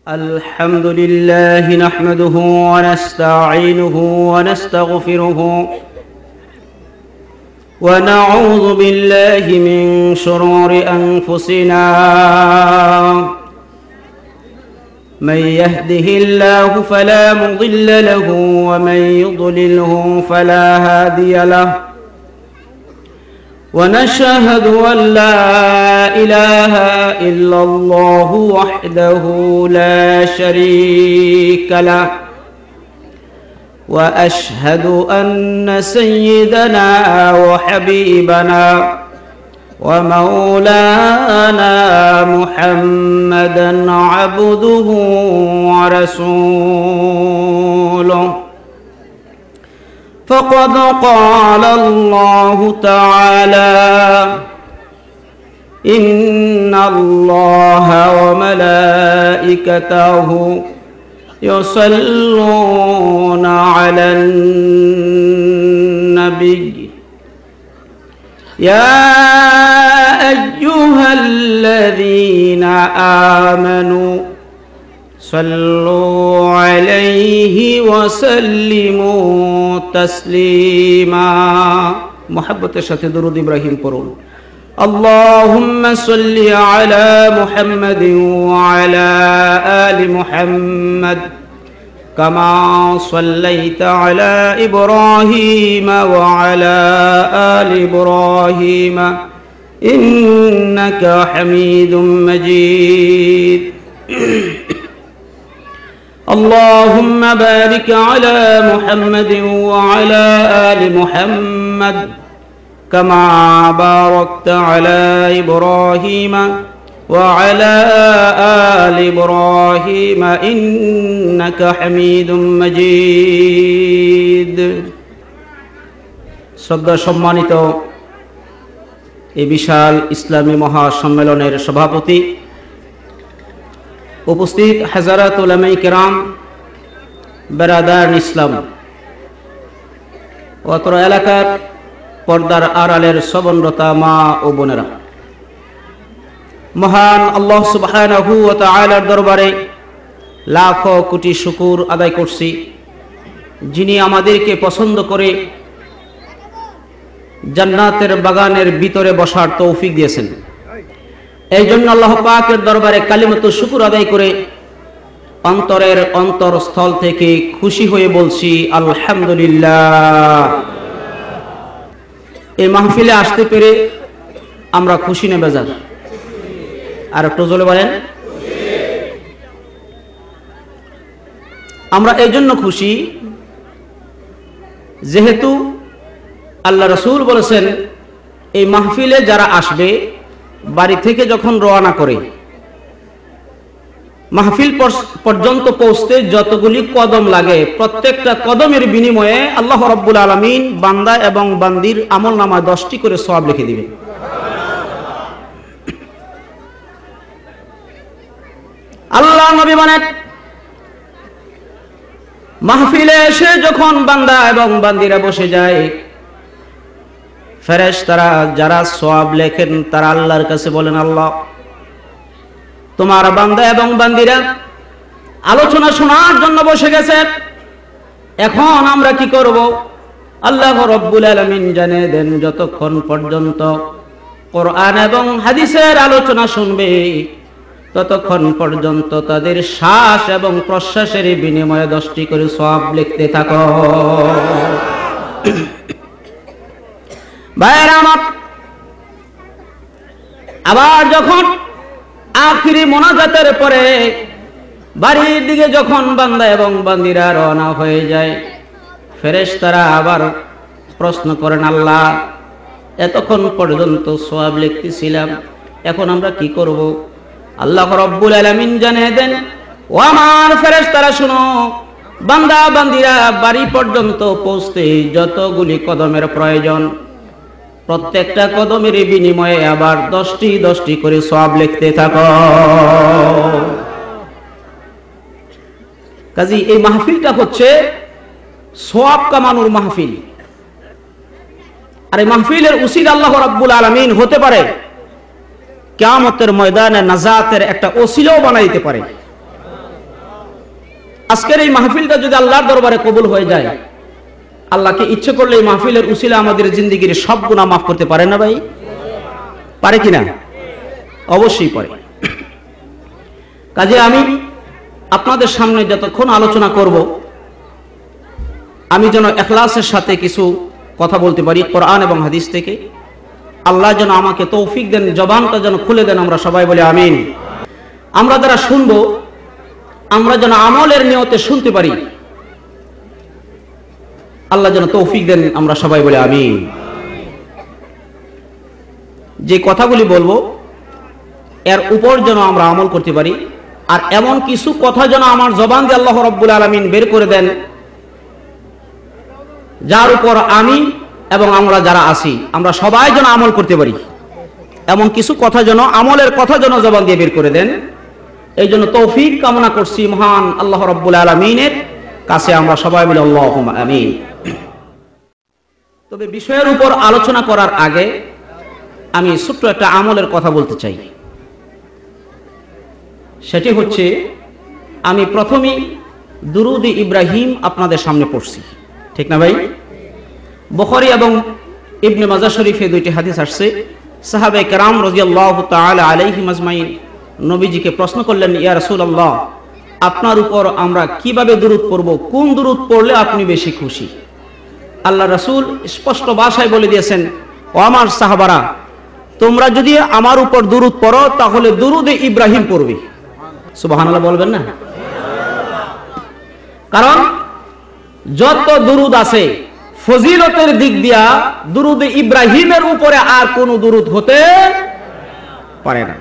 الحمد لله نحمده ونستعينه ونستغفره ونعوذ بالله من شرور أنفسنا من يهده الله فلا مضل له ومن يضلله فلا هادي له ونشهد أن لا إله إلا الله وحده لا شريك له وأشهد أن سيدنا وحبيبنا ومولانا محمدا عبده ورسوله فقد قال الله تعالى إن الله وملائكته يصلون على النبي يا أيها الذين آمنوا صلوا عليه وسلموا تسليما محبت সাথে দরুদ ইব্রাহিম পড়ুন اللهم صل على محمد وعلى آل محمد كما صليت على إبراهيم وعلى آل إبراهيم إنك حميد مجيد اللهم بارك على محمد وعلى آل محمد كما باركت على إبراهيم وعلى آل إبراهيم إنك حميد مجيد শ্রদ্ধা সম্মানিত এই বিশাল ইসলামী মহাসম্মেলনের সভাপতি উপস্থিত হাজারাত উলামায়ে কেরাম বেরাদার ইসলাম অত্র এলাকার পর্দার আড়ালের সবনরতা মা ও বোনেরা, মহান আল্লাহ সুবহানাহু ওয়া তাআলার দরবারে লাখো কোটি শুকর আদায় করছি, যিনি আমাদেরকে পছন্দ করে জান্নাতের বাগানের ভিতরে বসার তৌফিক দিয়েছেন। এই জন্য আল্লাহ পাকের দরবারে কালিমাতুশ শুকর আদায় করে অন্তরের অন্তরস্থল থেকে খুশি হয়ে বলছি আলহামদুলিল্লাহ। এই মাহফিলে আসতে পেরে আমরা খুশি না বেজার? আর একটু জোরে বলেন। আমরা এই জন্য খুশি যেহেতু আল্লাহ রাসূল বলেছেন এই মাহফিলে যারা আসবে বাড়ি থেকে যখন রওনা করে মাহফিল পর্যন্ত পৌঁছতে যতগুলি কদম লাগে প্রত্যেকটা কদমের বিনিময়ে আল্লাহ রাব্বুল আলামিন বান্দা এবং বান্দির আমলনামায় 10টি করে সওয়াব লিখে দিবেন। আল্লাহ নবী বলেন মাহফিলে এসে যখন বান্দা এবং বান্দিরা বসে যায় ফেরেশতারা যারা সওয়াব লেখেন তারা আল্লাহর কাছে বলেন, আল্লাহ তোমার বান্দা এবং বান্দিরা আলোচনা শোনার জন্য বসে গেছে, এখন আমরা কি করব? আল্লাহ রাব্বুল আলামিন জানিয়ে দেন যতক্ষণ পর্যন্ত কোরআন এবং হাদিসের আলোচনা শুনবে ততক্ষণ পর্যন্ত তাদের শ্বাস এবং প্রশ্বাসের বিনিময়ে 10টি করে সওয়াব লিখতে থাকো। ভাইরা আমার, আবার যখন আখিরি মোনাজাতের পরে বাড়ির দিকে যখন বান্দা এবং বান্দিরা রওনা হয়ে যায় ফেরেশতারা আবার প্রশ্ন করেন, আল্লাহ এতক্ষণ পর্যন্ত সওয়াব লিখতেছিলাম, এখন আমরা কি করব? আল্লাহ রাব্বুল আলামিন জানিয়ে দেন, ও আমার ফেরেশতারা শুনো, বান্দা বান্দিরা বাড়ি পর্যন্ত পৌঁছতে যতগুলি কদমের প্রয়োজন প্রত্যেকটা কদমের বিনিময়ে আবার 10টি করে সওয়াব লিখতে থাকো। কাজী এই মাহফিলটা হচ্ছে সওয়াব কামানোর মাহফিল, আর এই মাহফিলের উসিলা আল্লাহ রাব্বুল আলামিন হতে পারে কিয়ামতের ময়দানে নাজাতের একটা ওসিলাও বানাইতে পারে। আজকের এই মাহফিলটা যদি আল্লাহর দরবারে কবুল হয়ে যায়, আল্লাহকে ইচ্ছে করলে এই মাহফিলের উসিলা আমাদের জিন্দেগির সব গুনাহ মাফ করতে পারে না ভাই? পারে কিনা? অবশ্যই পারে। কাজে আমি আপনাদের সামনে যতক্ষণ আলোচনা করব, আমি যেন ইখলাসের সাথে কিছু কথা বলতে পারি কোরআন এবং হাদিস থেকে। আল্লাহ যেন আমাকে তৌফিক দেন, জবানটা যেন খুলে দেন, আমরা সবাই বলি আমিন। আমরা যারা শুনবো, আমরা যেন আমলের নিয়তে শুনতে পারি, আল্লাহ যেন তৌফিক দেন, আমরা সবাই বলি আমিন। যে কথাগুলি বলবো এর উপর যেন আমরা আমল করতে পারি, আর এমন কিছু কথা যেন আমার জবান দিয়ে আল্লাহ রাব্বুল আলামিন বের করে দেন, যার উপর আমি এবং আমরা যারা আছি আমরা সবাই যেন আমল করতে পারি। এমন কিছু কথা যেন, আমলের কথা যেন জবান দিয়ে বের করে দেন। এই জন্য তৌফিক কামনা করছি মহান আল্লাহ রাব্বুল আলামিনের কাছে, আমরা সবাই বলি আল্লাহুম্মা আমিন। তবে বিষয়ের উপর আলোচনা করার আগে আমি ছোট্ট একটা আমলের কথা বলতে চাই। সেটি হচ্ছে, আমি প্রথমেই দুরুদ-ই ইব্রাহিম আপনাদের সামনে পড়ছি, ঠিক না ভাই? বুখারী এবং ইবনে মাজাহ শরীফে দুইটি হাদিস আসছে। সাহাবায়ে কেরাম রাদিয়াল্লাহু তাআলা আলাইহিম আজমাইন নবীজিকে প্রশ্ন করলেন, ইয়া রাসূলুল্লাহ, আপনার উপর আমরা কিভাবে দুরুদ পড়ব, কোন দুরুদ পড়লে আপনি বেশি খুশি? আল্লাহ রাসূল স্পষ্ট ভাষায় বলে দিয়েছেন, ও আমার সাহাবারা, তোমরা যদি আমার উপর দুরুদ পড়ো তাহলে দুরুদ-ই ইব্রাহিম পড়বে। সুবহানাল্লাহ বলবেন না? কারণ যত দুরুদ আছে ফজিলতের দিক দিয়া দুরুদ-ই ইব্রাহিমের উপরে আর কোন দুরুদ হতে পারে না।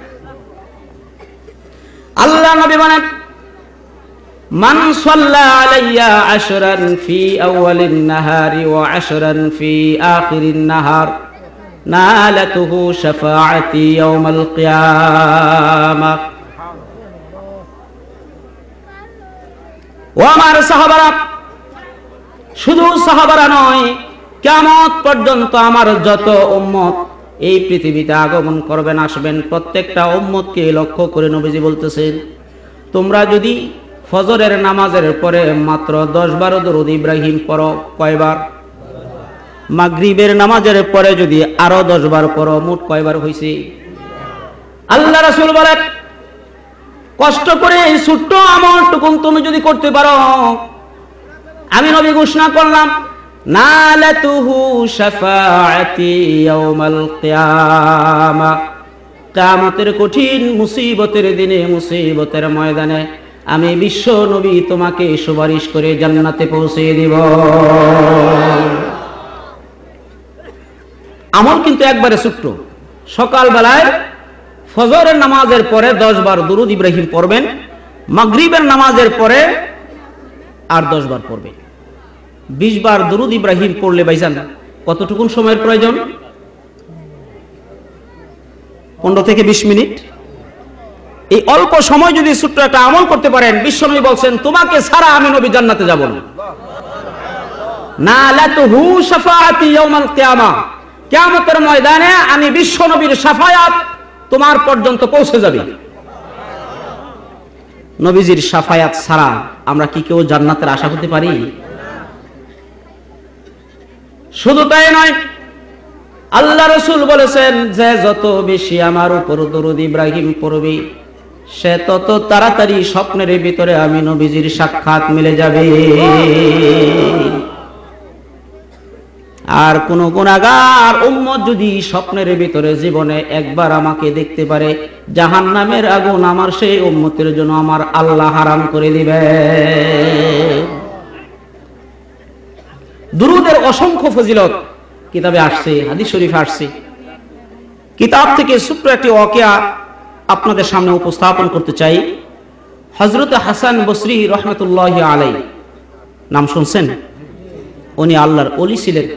আল্লাহ নবী বলেন, মান সাল্লা আলাইয়া আশরান ফি আউয়ালিন নাহারি ওয়া আশরান ফি আখিরিন নাহার নালাতুহু শাফাআতি ইয়াউমাল কিয়ামাহ। ও আমার সাহাবারা, শুধু সাহাবারা নয়, কিয়ামত পর্যন্ত আমার যত উম্মত এই পৃথিবীতে আগমন করবেন, আসবেন, প্রত্যেকটা উম্মতকে লক্ষ্য করে নবীজি বলতেছেন, তোমরা যদি ফজরের নামাজের পরে মাত্র 10-12 দরুদ ইব্রাহিম পড়ো, কয়বার? মাগরিবের নামাজের পরে যদি আরো 10 বার পড়ো, মোট কয়বার হইছে? আল্লাহ রাসূল বলেন, কষ্ট করে এই ছোট্ট আমলটুকু তুমি যদি করতে পারো, আমি নবী ঘোষণা করলাম, নালাতুহু শাফাআতি ইয়াউমাল কিয়ামাহ। কিয়ামতের কঠিন মুসিবতের দিনে, মুসিবতের ময়দানে আমি বিশ্ব নবী তোমাকে সুপারিশ করে জান্নাতে পৌঁছে দিব। আমল কিন্তু একবারে ছোট্ট। সকাল বেলায় ফজরের নামাজের পরে 10 বার দুরুদ ইব্রাহিম পড়বেন, মাগরিবের নামাজের পরে আর 10 বার পড়বেন। 20 বার দুরুদ ইব্রাহিম পড়লে ভাইজান কতটুকু সময়ের প্রয়োজন? 15 থেকে 20 মিনিট। এই অল্প সময় যদি ছোট্ট একটা আমল করতে পারেন, বিশ্বনবী বলছেন, তোমাকে ছাড়া আমি নবী জান্নাতে যাব না। নালাতুহু শাফাআতি ইয়াউমাল কিয়ামাহ, কিয়ামতের ময়দানে আমি বিশ্বনবীর শাফায়াত তোমার পর্যন্ত পৌঁছে যাবে। নবীজির শাফায়াত ছাড়া আমরা কি কেউ জান্নাতের আশা করতে পারি? শুধু তাই নয়, আল্লাহ রাসূল বলেছেন যে যত বেশি আমার উপর দরুদ ইব্রাহিম পড়বে, সে তত তাড়াতাড়ি স্বপ্নের ভিতরে আমি নবীজির সাক্ষাৎ মিলে যাবে। আর কোন গুনাহগার উম্মত যদি স্বপ্নের ভিতরে জীবনে একবার আমাকে দেখতে পারে, জাহান্নামের আগুন আমার সেই উম্মতের জন্য আমার আল্লাহ হারাম করে দিবে। দুরুদের অসংখ্য ফজিলত কিতাবে আসছে, হাদিস শরীফে আসছে। কিতাব থেকে ছোট্ট একটি ওয়াকিয়া আপনাদের সামনে উপস্থাপন করতে চাই। হযরত হাসান বসরি রাহমাতুল্লাহি আলাইহি, নাম শুনছেন? উনি আল্লাহর ওলি ছিলেন।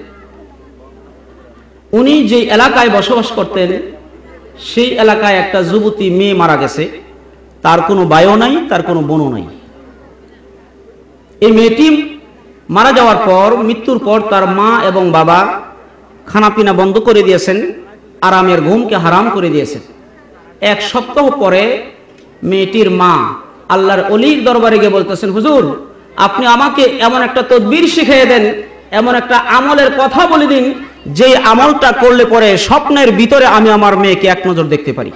উনি যে এলাকায় বসবাস করতেন, সেই এলাকায় একটা যুবতী মেয়ে মারা গেছে। তার কোনো ভাইও নাই, তার কোনো বোনও নাই। এই মেয়েটি মারা যাওয়ার পর, মৃত্যুর পর তার মা এবং বাবা খানাপিনা বন্ধ করে দিয়েছেন, আরামের ঘুমকে হারাম করে দিয়েছেন। 1 সপ্তাহ পরে মেয়েটির মা আল্লাহর ওলির দরবারে গিয়ে বলতেছেন, হুজুর আপনি আমাকে এমন একটা তদবির শিখিয়ে দেন, এমন একটা আমলের কথা বলে দিন যে আমলটা করলে পরে স্বপ্নের ভিতরে আমি আমার মেয়েকে এক নজর দেখতে পারি।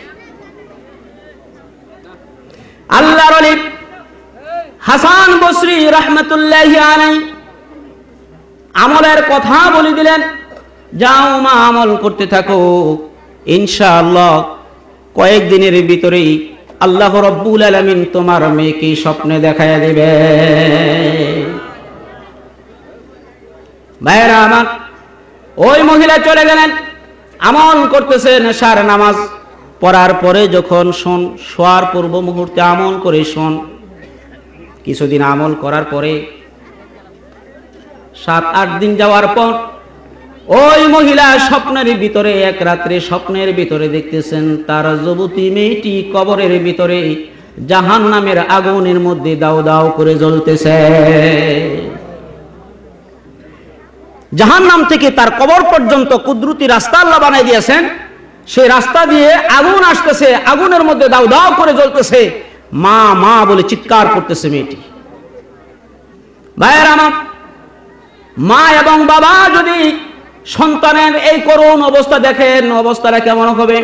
আল্লাহর ওলি হাসান বসরি রাহমাতুল্লাহি আলাইহি আমলের কথা বলে দিলেন, যাও মা আমল করতে থাকো, ইনশাআল্লাহ কয়েকদিনের ভিতরেই আল্লাহ রাব্বুল আলামিন তোমার মেয়েকে স্বপ্নে দেখায় দিবে। ভাইরা আমার, ওই মহিলা চলে গেলেন, আমল করতেছেন। এশার নামাজ পড়ার পরে যখন শোয়ার পূর্ব মুহূর্তে আমল করে কিছুদিন আমল করার পরে 7-8 দিন যাওয়ার পর ওই মহিলা স্বপ্নের ভিতরে, এক রাত্রে স্বপ্নের ভিতরে দেখতেছেন তার যুবতী মেয়েটি কবরের ভিতরে জাহান্নামের আগুনের মধ্যে দাউ দাউ করে জ্বলতেছে। জাহান্নাম থেকে তার কবর পর্যন্ত কুদরতি রাস্তা আল্লাহ বানাই দিয়েছেন, সেই রাস্তা দিয়ে আগুন আসতেছে, আগুনের মধ্যে দাউ দাউ করে জ্বলতেছে। মা মা বলে চিৎকার করতেছে মেয়েটি। ভাইয়ের আমার, মা এবং বাবা যদি সন্তানের এই করুণ অবস্থা দেখেন, অবস্থাটা কেমন হবে?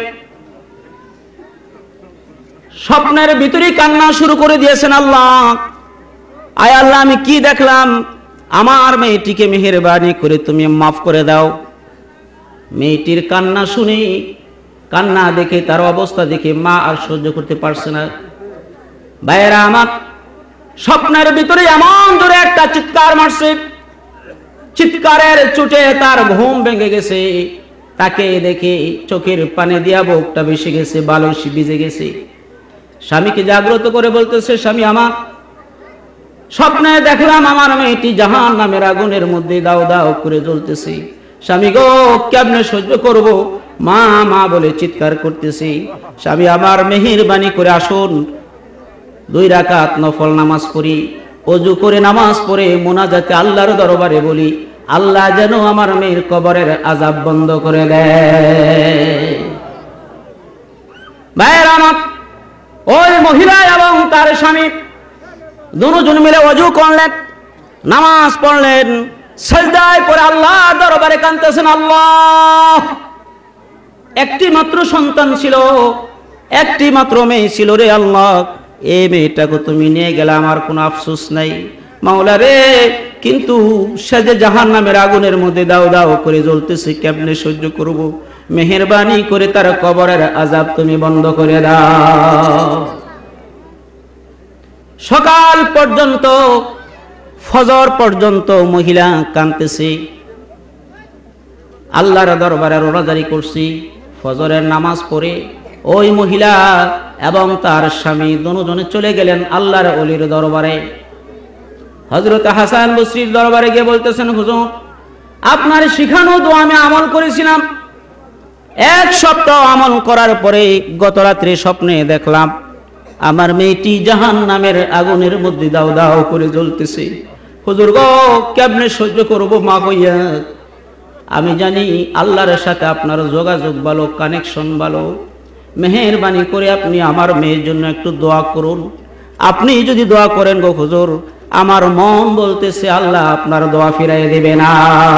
স্বপ্নের ভিতরেই কান্না শুরু করে দিয়েছেন, আল্লাহ আয় আল্লাহ আমি কি দেখলাম, আমার মেয়েটিকে মেহেরবানি করে তুমি মাফ করে দাও। মেয়েটির কান্না শুনে, কান্না দেখে, তার অবস্থা দেখে মা আর সহ্য করতে পারছে না। ভাইয়েরা আমার, স্বপ্নের ভিতরে এমন জোরে একটা চিৎকার মারছে, চিৎকারের চোটে তার ঘুম ভেঙে গেছে। তাকে দেখে চোখের পানি দিয়া বুকটা ভেসে গেছে, বালুসি ভিজে গেছে। স্বামীকে জাগ্রত করে বলতেছে, স্বামী আমার স্বপ্নে দেখলাম আমার মেয়েটি জাহান্নামের আগুনের মধ্যে দাউ দাউ করে জ্বলতেছে। স্বামী গো কেমনে সহ্য করব? মা মা বলে চিৎকার করতেছি। স্বামী আমার মেহেরবানি করে আসুন, 2 রাকাত নফল নামাজ পড়ি, ওযু করে নামাজ পড়ে মুনাজাতে আল্লাহর দরবারে বলি, আল্লাহ যেন আমার মেয়ের কবরের আযাব বন্ধ করে দেয়। ভাইয়েরা আমার, ওই মহিলা এবং তার স্বামী দুজন মিলে ওযু করলেন, নামাজ পড়লেন, সিজদায় পড়ে আল্লাহর দরবারে কাঁদতেছেন, আল্লাহ একটি মাত্র সন্তান ছিল, একটি মাত্র মেয়ে ছিল রে আল্লাহ, এই মেয়েটাকে তুমি নিয়ে গেলে আমার কোনো আফসোস নাই মাওলা রে, কিন্তু সে যে জাহান্নামের আগুনের মধ্যে দাউ দাউ করে জ্বলতেছে, কেমনে সহ্য করব? মেহেরবানি করে তার কবরের আযাব তুমি বন্ধ করে দাও। সকাল পর্যন্ত, ফজর পর্যন্ত মহিলা কাঁদতেছে। আল্লাহর দরবারে রোজাদারি করছি, ফজরের নামাজ পড়ে ওই মহিলা এবং তার স্বামী দুজনে চলে গেলেন আল্লাহর ওলির দরবারে। হযরত হাসান বসরির দরবারে গিয়ে বলতেছেন, হুজুর আপনার শিখানো দোয়া আমি আমল করেছিলাম, 1 সপ্তাহ আমল করার পরে গত রাত্রে স্বপ্নে দেখলাম আমার মেয়েটি জাহান্নামের আগুনের মধ্যে দাউ দাউ করে জ্বলতেছে। হুজুর গো কেমনে সহ্য করব মা হইয়া? আমি জানি আল্লাহর সাথে আপনার যোগাযোগ ভালো, কানেকশন ভালো, মেহেরবানি করে আপনি আমার মেয়ের জন্য একটু দোয়া করুন। আপনি যদি দোয়া করেন গো হুজুর, আমার মন বলতেছে আল্লাহ আপনার দোয়া ফিরাই দেবে না।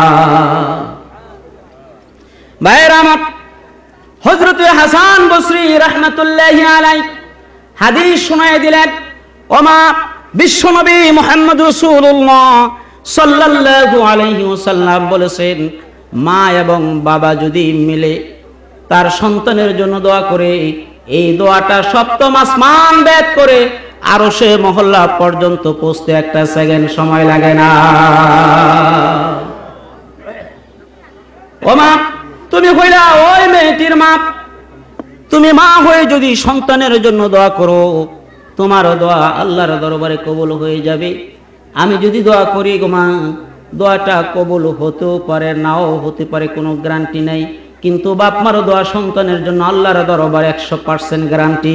ভাইয়েরা আমার, হযরত হাসান বসরি রাহমাতুল্লাহি আলাইহি হাদিস শোনায় দিলেন, ওমা বিশ্বনবী মুহাম্মদ রাসূলুল্লাহ সাল্লাল্লাহু আলাইহি ওয়াসাল্লাম বলেছেন, মা এবং বাবা যদি মিলে তার সন্তানের জন্য দোয়া করে, এই দোয়াটা 7ম আসমান ভেদ করে আরশে মহল্লা পর্যন্ত পৌঁছতে 1 সেকেন্ড সময় লাগে না। ও মা, তুমি হইলা ওই মেয়েটির মা, তুমি মা হয়ে যদি সন্তানের জন্য দোয়া করো, তোমার দোয়া আল্লাহর দরবারে কবুল হয়ে যাবে। আমি যদি দোয়া করি গো মা, দোয়াটা কবুল হতেও পারে, নাও হতে পারে, কোনো গ্যারান্টি নাই, কিন্তু বাপ মার দোয়া সন্তানের জন্য আল্লাহর দরবারে 100% গ্যারান্টি।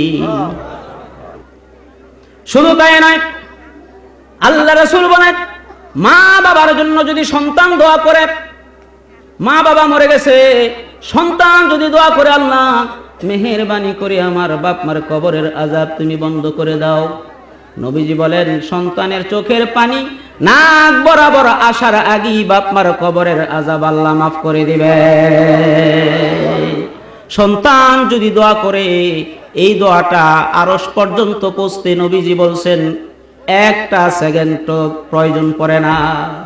শুধু তাই নয়, আল্লাহ রাসূল বলেন, মা বাবার জন্য যদি সন্তান দোয়া করে, মা বাবা মরে গেছে, সন্তান যদি দোয়া করে, আল্লাহ মেহেরবানি করে আমার বাপ মার কবরের আযাব তুমি বন্ধ করে দাও। নবীজি বলেন, সন্তানের চোখের পানি নাক বরাবর আসার আগেই বাপ মার কবরের আযাব আল্লাহ মাফ করে দিবে। সন্তান যদি দোয়া করে, এই দোয়াটা আরশ পর্যন্ত পৌঁছতে নবীজি বলছেন একটা সেকেন্ড প্রয়োজন পড়ে না,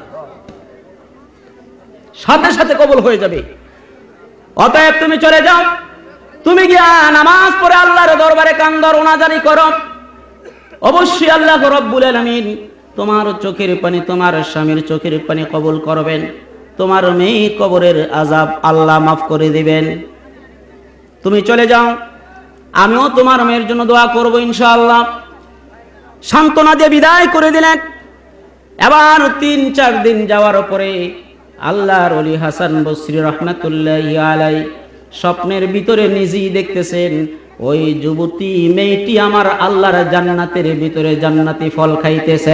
সাথে সাথে কবুল হয়ে যাবে। অতএব তুমি চলে যাও, তুমি গিয়া নামাজ পড়ে আল্লাহর দরবারে কান্দো, রোনাজারি করো। অবশ্যই আল্লাহ রব্বুল আলামিন তোমার চোখের পানি, তোমার স্বামীর চোখের পানি কবুল করবেন, তোমার মেয়ের কবরের আযাব আল্লাহ মাফ করে দিবেন। তুমি চলে যাও, আমিও তোমার মেয়ের জন্য দোয়া করব ইনশাআল্লাহ। সান্ত্বনা দিয়ে বিদায় করে দিলেন। এবার ৩-৪ দিন যাওয়ার পরে আল্লাহর ওলি হাসান বসরি রহমাতুল্লাহি আলাইহি স্বপ্নের ভিতরে নিজেই দেখতেছেন ওই যুবতী মেয়েটি আমার আল্লাহর জান্নাতের ভিতরে জান্নাতি ফল খাইতেছে।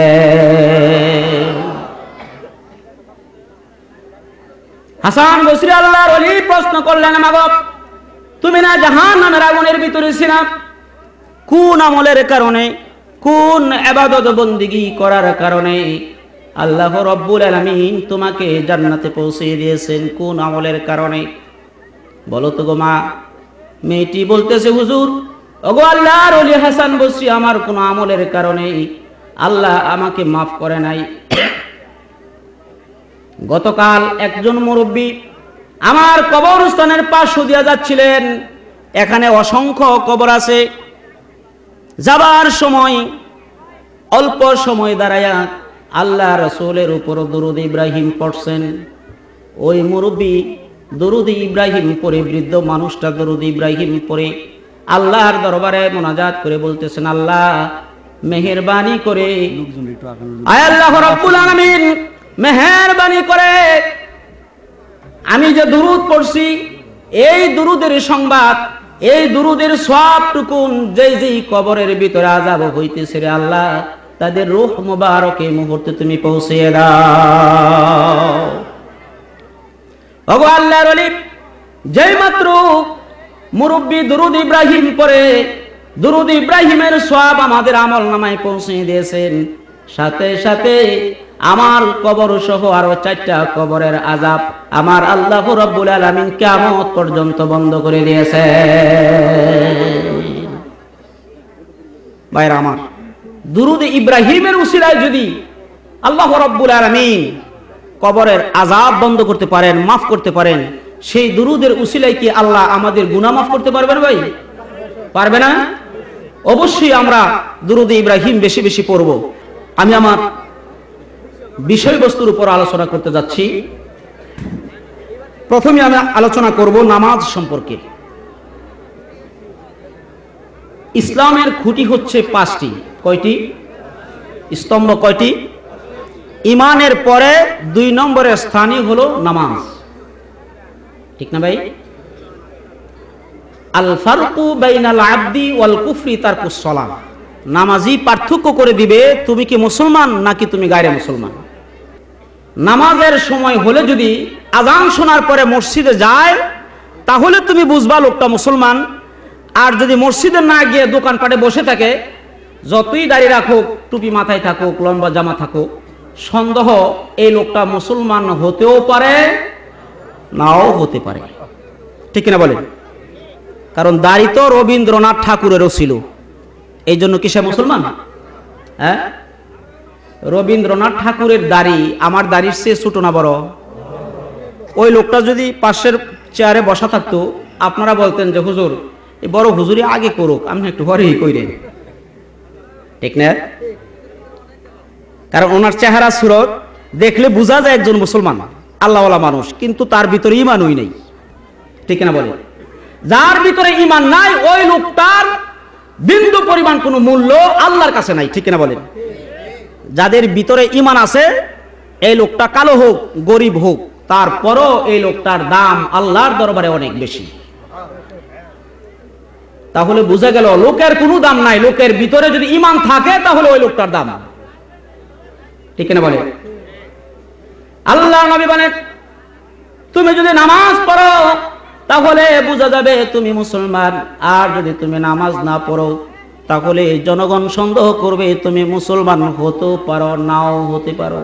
হাসান বসরি আল্লাহর ওলি প্রশ্ন করলেন, মাগো তুমি না জাহান্নামের আগুনের ভিতরে ছিলা, কোন আমলের কারণে, কোন ইবাদত বন্দেগী করার কারণে আল্লাহ রব্বুল আলামিন তোমাকে জান্নাতে পৌঁছে দিয়েছেন, কোন আমলের কারণে বলো তো গো মা? মেয়েটি বলতেছে, হুজুর, ওগো আল্লাহর ওলি হাসান বসরি, আমার কোন আমলের কারণে আল্লাহ আমাকে মাফ করে নাই। গতকাল একজন মুরব্বী আমার কবরস্থানের পাশ দিয়া যাচ্ছিলেন, এখানে অসংখ্য কবর আছে, যাবার সময় অল্প সময় দাঁড়ায়া আল্লাহ রাসূলের উপর দুরূদ ইব্রাহিম পড়ছেন। ওই মুরব্বী দুরূদ ইব্রাহিম পড়ে, বৃদ্ধ মানুষটা দুরূদ ইব্রাহিম পড়ে আল্লাহর দরবারে মোনাজাত করে বলতেছেন, আল্লাহ মেহেরবানি করে, আয় আল্লাহ রাব্বুল আলামিন মেহেরবানি করে আমি যে দুরূদ পড়ছি, এই দুরূদের সংবাদ, এই দুরূদের সবটুকুন যেই কবরের ভিতরে আযাব হইতেছে রে আল্লাহ, তাদের রূহ মুবারক এই মুহূর্তে তুমি পৌঁছে দাও। ওগো আল্লাহর ওলি, যেই মাত্র মুরব্বী দুরূদ ইব্রাহিম পড়ে, দুরূদ ইব্রাহিমের সওয়াব আমাদের আমল নামায় পৌঁছে দিয়েছেন, সাথে সাথে আমার কবর সহ আরো 4টা কবরের আযাব আমার আল্লাহ রাব্বুল আলামিন কিয়ামত পর্যন্ত বন্ধ করে দিয়েছে। ভাইরা আমার, দুরূদ ইব্রাহিমের উসিলায় যদি আল্লাহ রাব্বুল আলামিন কবরের আযাব বন্ধ করতে পারেন, মাফ করতে পারেন, সেই দুরূদের উসিলায় কি আল্লাহ আমাদের গুনাহ মাফ করতে পারবেন ভাই? পারবে না? অবশ্যই আমরা দুরূদ ইব্রাহিম বেশি বেশি পড়ব। আমি আমার বিষয়বস্তুর উপর আলোচনা করতে যাচ্ছি। প্রথমে আমি আলোচনা করব নামাজ সম্পর্কে। ইসলামের খুঁটি হচ্ছে 5টি। কয়টি? স্তম্ভ কয়টি? ইমানের পরে 2 নম্বরের স্থানই হলো নামাজ, ঠিক না ভাই? আল ফারকু বাইনাল আবদি ওয়াল কুফরি তারকুস সালাহ। নামাজি পার্থক্য করে দিবে তুমি কি মুসলমান নাকি তুমি গায়রে মুসলমান। নামাজের সময় হলে যদি আযান শোনার পরে মসজিদে যায়, তাহলে তুমি বুঝবা লোকটা মুসলমান। আর যদি মসজিদে না গিয়ে দোকানপাটে বসে থাকে, যতই দাড়ি রাখুক, টুপি মাথায় থাকুক, লম্বা জামা থাকুক, সন্দেহ এই লোকটা মুসলমান হতেও পারে, নাও হতে পারে, ঠিক কিনা বলেন? কারণ দাড়ি তো রবীন্দ্রনাথ ঠাকুরেরও ছিল, এই জন্য কি সে মুসলমান? হ্যাঁ, রবীন্দ্রনাথ ঠাকুরের দাড়ি আমার দাড়ির চেয়ে ছোট না বড়? ওই লোকটা যদি পাশের চেয়ারে বসা থাকতো, আপনারা বলতেন যে হুজুর এই বড় হুজুরি আগে করুক, আপনি একটু পরেই কইরেন, ঠিক না? কারণ ওনার চেহারা সুরত দেখলে বোঝা যায় একজন মুসলমান, আল্লাহওয়ালা মানুষ, কিন্তু তার ভিতরে ঈমানই নেই, ঠিক না বলে? যার ভিতরে ঈমান নাই, ওই লোকটার বিন্দু পরিমাণ কোনো মূল্য আল্লাহর কাছে নাই, ঠিক না বলেন? যাদের ভিতরে ঈমান আছে, এই লোকটা কালো হোক, গরিব হোক, তারপরও এই লোকটার দাম আল্লাহর দরবারে অনেক বেশি। তাহলে বোঝা গেল লোকের কোনো দাম নাই, লোকের ভিতরে যদি ঈমান থাকে তাহলে ওই লোকটার দাম, ঠিক না বলে? আল্লাহ নবী বলেন, তুমি যদি নামাজ পড়ো তাহলে বোঝা যাবে তুমি মুসলমান। আর যদি তুমি নামাজ না পড়ো তাহলে জনগণ সন্দেহ করবে তুমি মুসলমান হতে পারো নাও হতে পারো।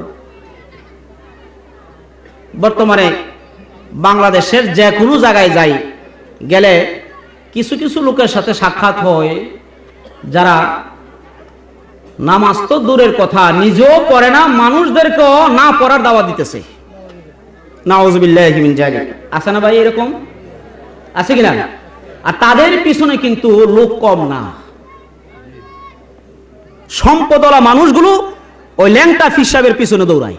বর্তমানে বাংলাদেশের যে কোনো জায়গায় যাই গেলে কিছু কিছু লোকের সাথে সাক্ষাৎ হয় যারা নামাজ তো দূরের কথা নিজেও পড়ে না, মানুষদেরকেও না পড়ার দাওয়াত দিতেছে। নাউযুবিল্লাহি মিন যালিক। আছে না ভাই এরকম? আছে কিনা? আর তাদের পিছনে কিন্তু লোক কম না। সম্পদওয়ালা মানুষগুলো ওই ল্যাংটা ফিসাবের পিছনে দৌড়ায়।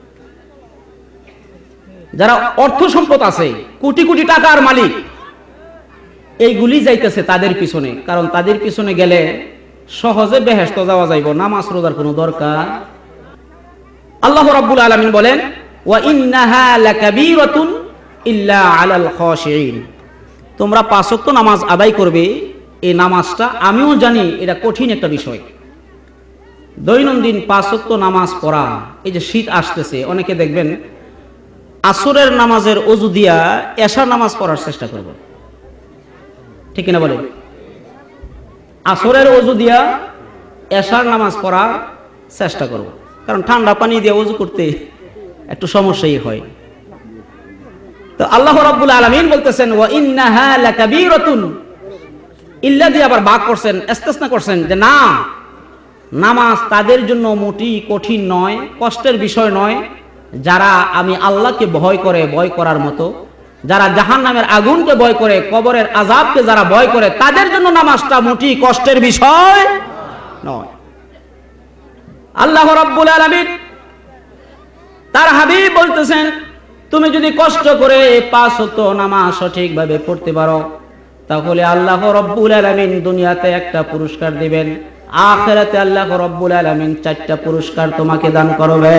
যারা অর্থ সম্পদ আছে, কোটি কোটি টাকার মালিক, এইগুলি যাইতেছে তাদের পিছনে। কারণ তাদের পিছনে গেলে সহজে বেহেশত যাওয়া যাইব, নামাজ রোজার কোনো দরকার। আল্লাহ রাব্বুল আলামিন বলেন, ওয়া ইন্নাহা লাকাবীরাতুন ইল্লা আলাল খাশিঈন। তোমরা 5 ওয়াক্ত নামাজ আদায় করবে, এই নামাজটা আমিও জানি এটা কঠিন একটা বিষয়। দৈনন্দিন 5 ওয়াক্ত নামাজ পড়া, এই যে শীত আসতেছে, অনেকে দেখবেন আসরের নামাজের ওযু দিয়া এশার নামাজ পড়ার চেষ্টা করব, ঠিক কিনা বলেন? আসরের ওযু দিয়া এশার নামাজ পড়ার চেষ্টা করব, কারণ ঠান্ডা পানি দিয়ে ওযু করতে একটু সমস্যাই হয়। তো আল্লাহ রাব্বুল আলামিন বলতেছেন ওয়া ইন্নাহা লাকাবীরাতুন, ইল্লা দিয়ে আবার বাক করছেন, ইস্তিসনা করছেন যে না, নামাজ তাদের জন্য মোটেই কঠিন নয়, কষ্টের বিষয় নয়, যারা আমি আল্লাহকে ভয় করে, ভয় করার মতো, যারা জাহান্নামের আগুনকে ভয় করে, কবরের আযাবকে যারা ভয় করে, তাদের জন্য নামাজটা মোটেই কষ্টের বিষয় নয়। আল্লাহ রাব্বুল আলামিন তার হাবিব বলতেছেন, তুমি যদি কষ্ট করে 5 ওয়াক্ত নামাজ সঠিকভাবে পড়তে পারো তাহলে আল্লাহ রাব্বুল আলামিন দুনিয়াতে একটা পুরস্কার দিবেন, আখিরাতে আল্লাহ রাব্বুল আলামিন 4টা পুরস্কার তোমাকে দান করবে।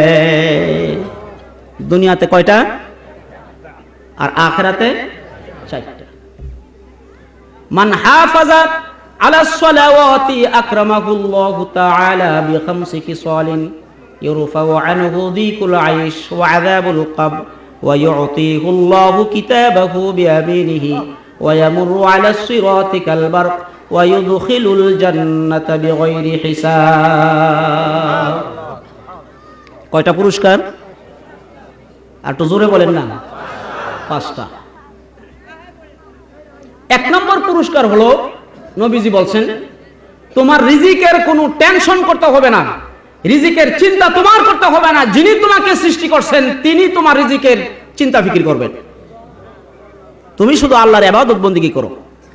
দুনিয়াতে কয়টা? আর আখিরাতে 4টা। মান হাফাজা আলা সলাওয়াতি আকরামাহুল্লাহু তাআলা বিখামসি কিসালিন يرفع عنه ضيق العيش وعذاب القبر ويعطيه الله كتابه بيمينه ويمر على الصراط كالبرق ويدخل الجنة بغير حساب। কয়টা পুরস্কার? আর তো জোরে বলেন না। 5টা। 1 নম্বর পুরস্কার হলো, নবীজি বলছেন তোমার রিজিকের কোনো টেনশন করতে হবে না, রিজিকের চিন্তা তোমার করতে হবে না। যিনি তোমাকে সৃষ্টি করছেন তিনি তোমার রিজিকের চিন্তা ফিকির করবেন, তুমি শুধু আল্লাহর ইবাদত বন্দেগী করো।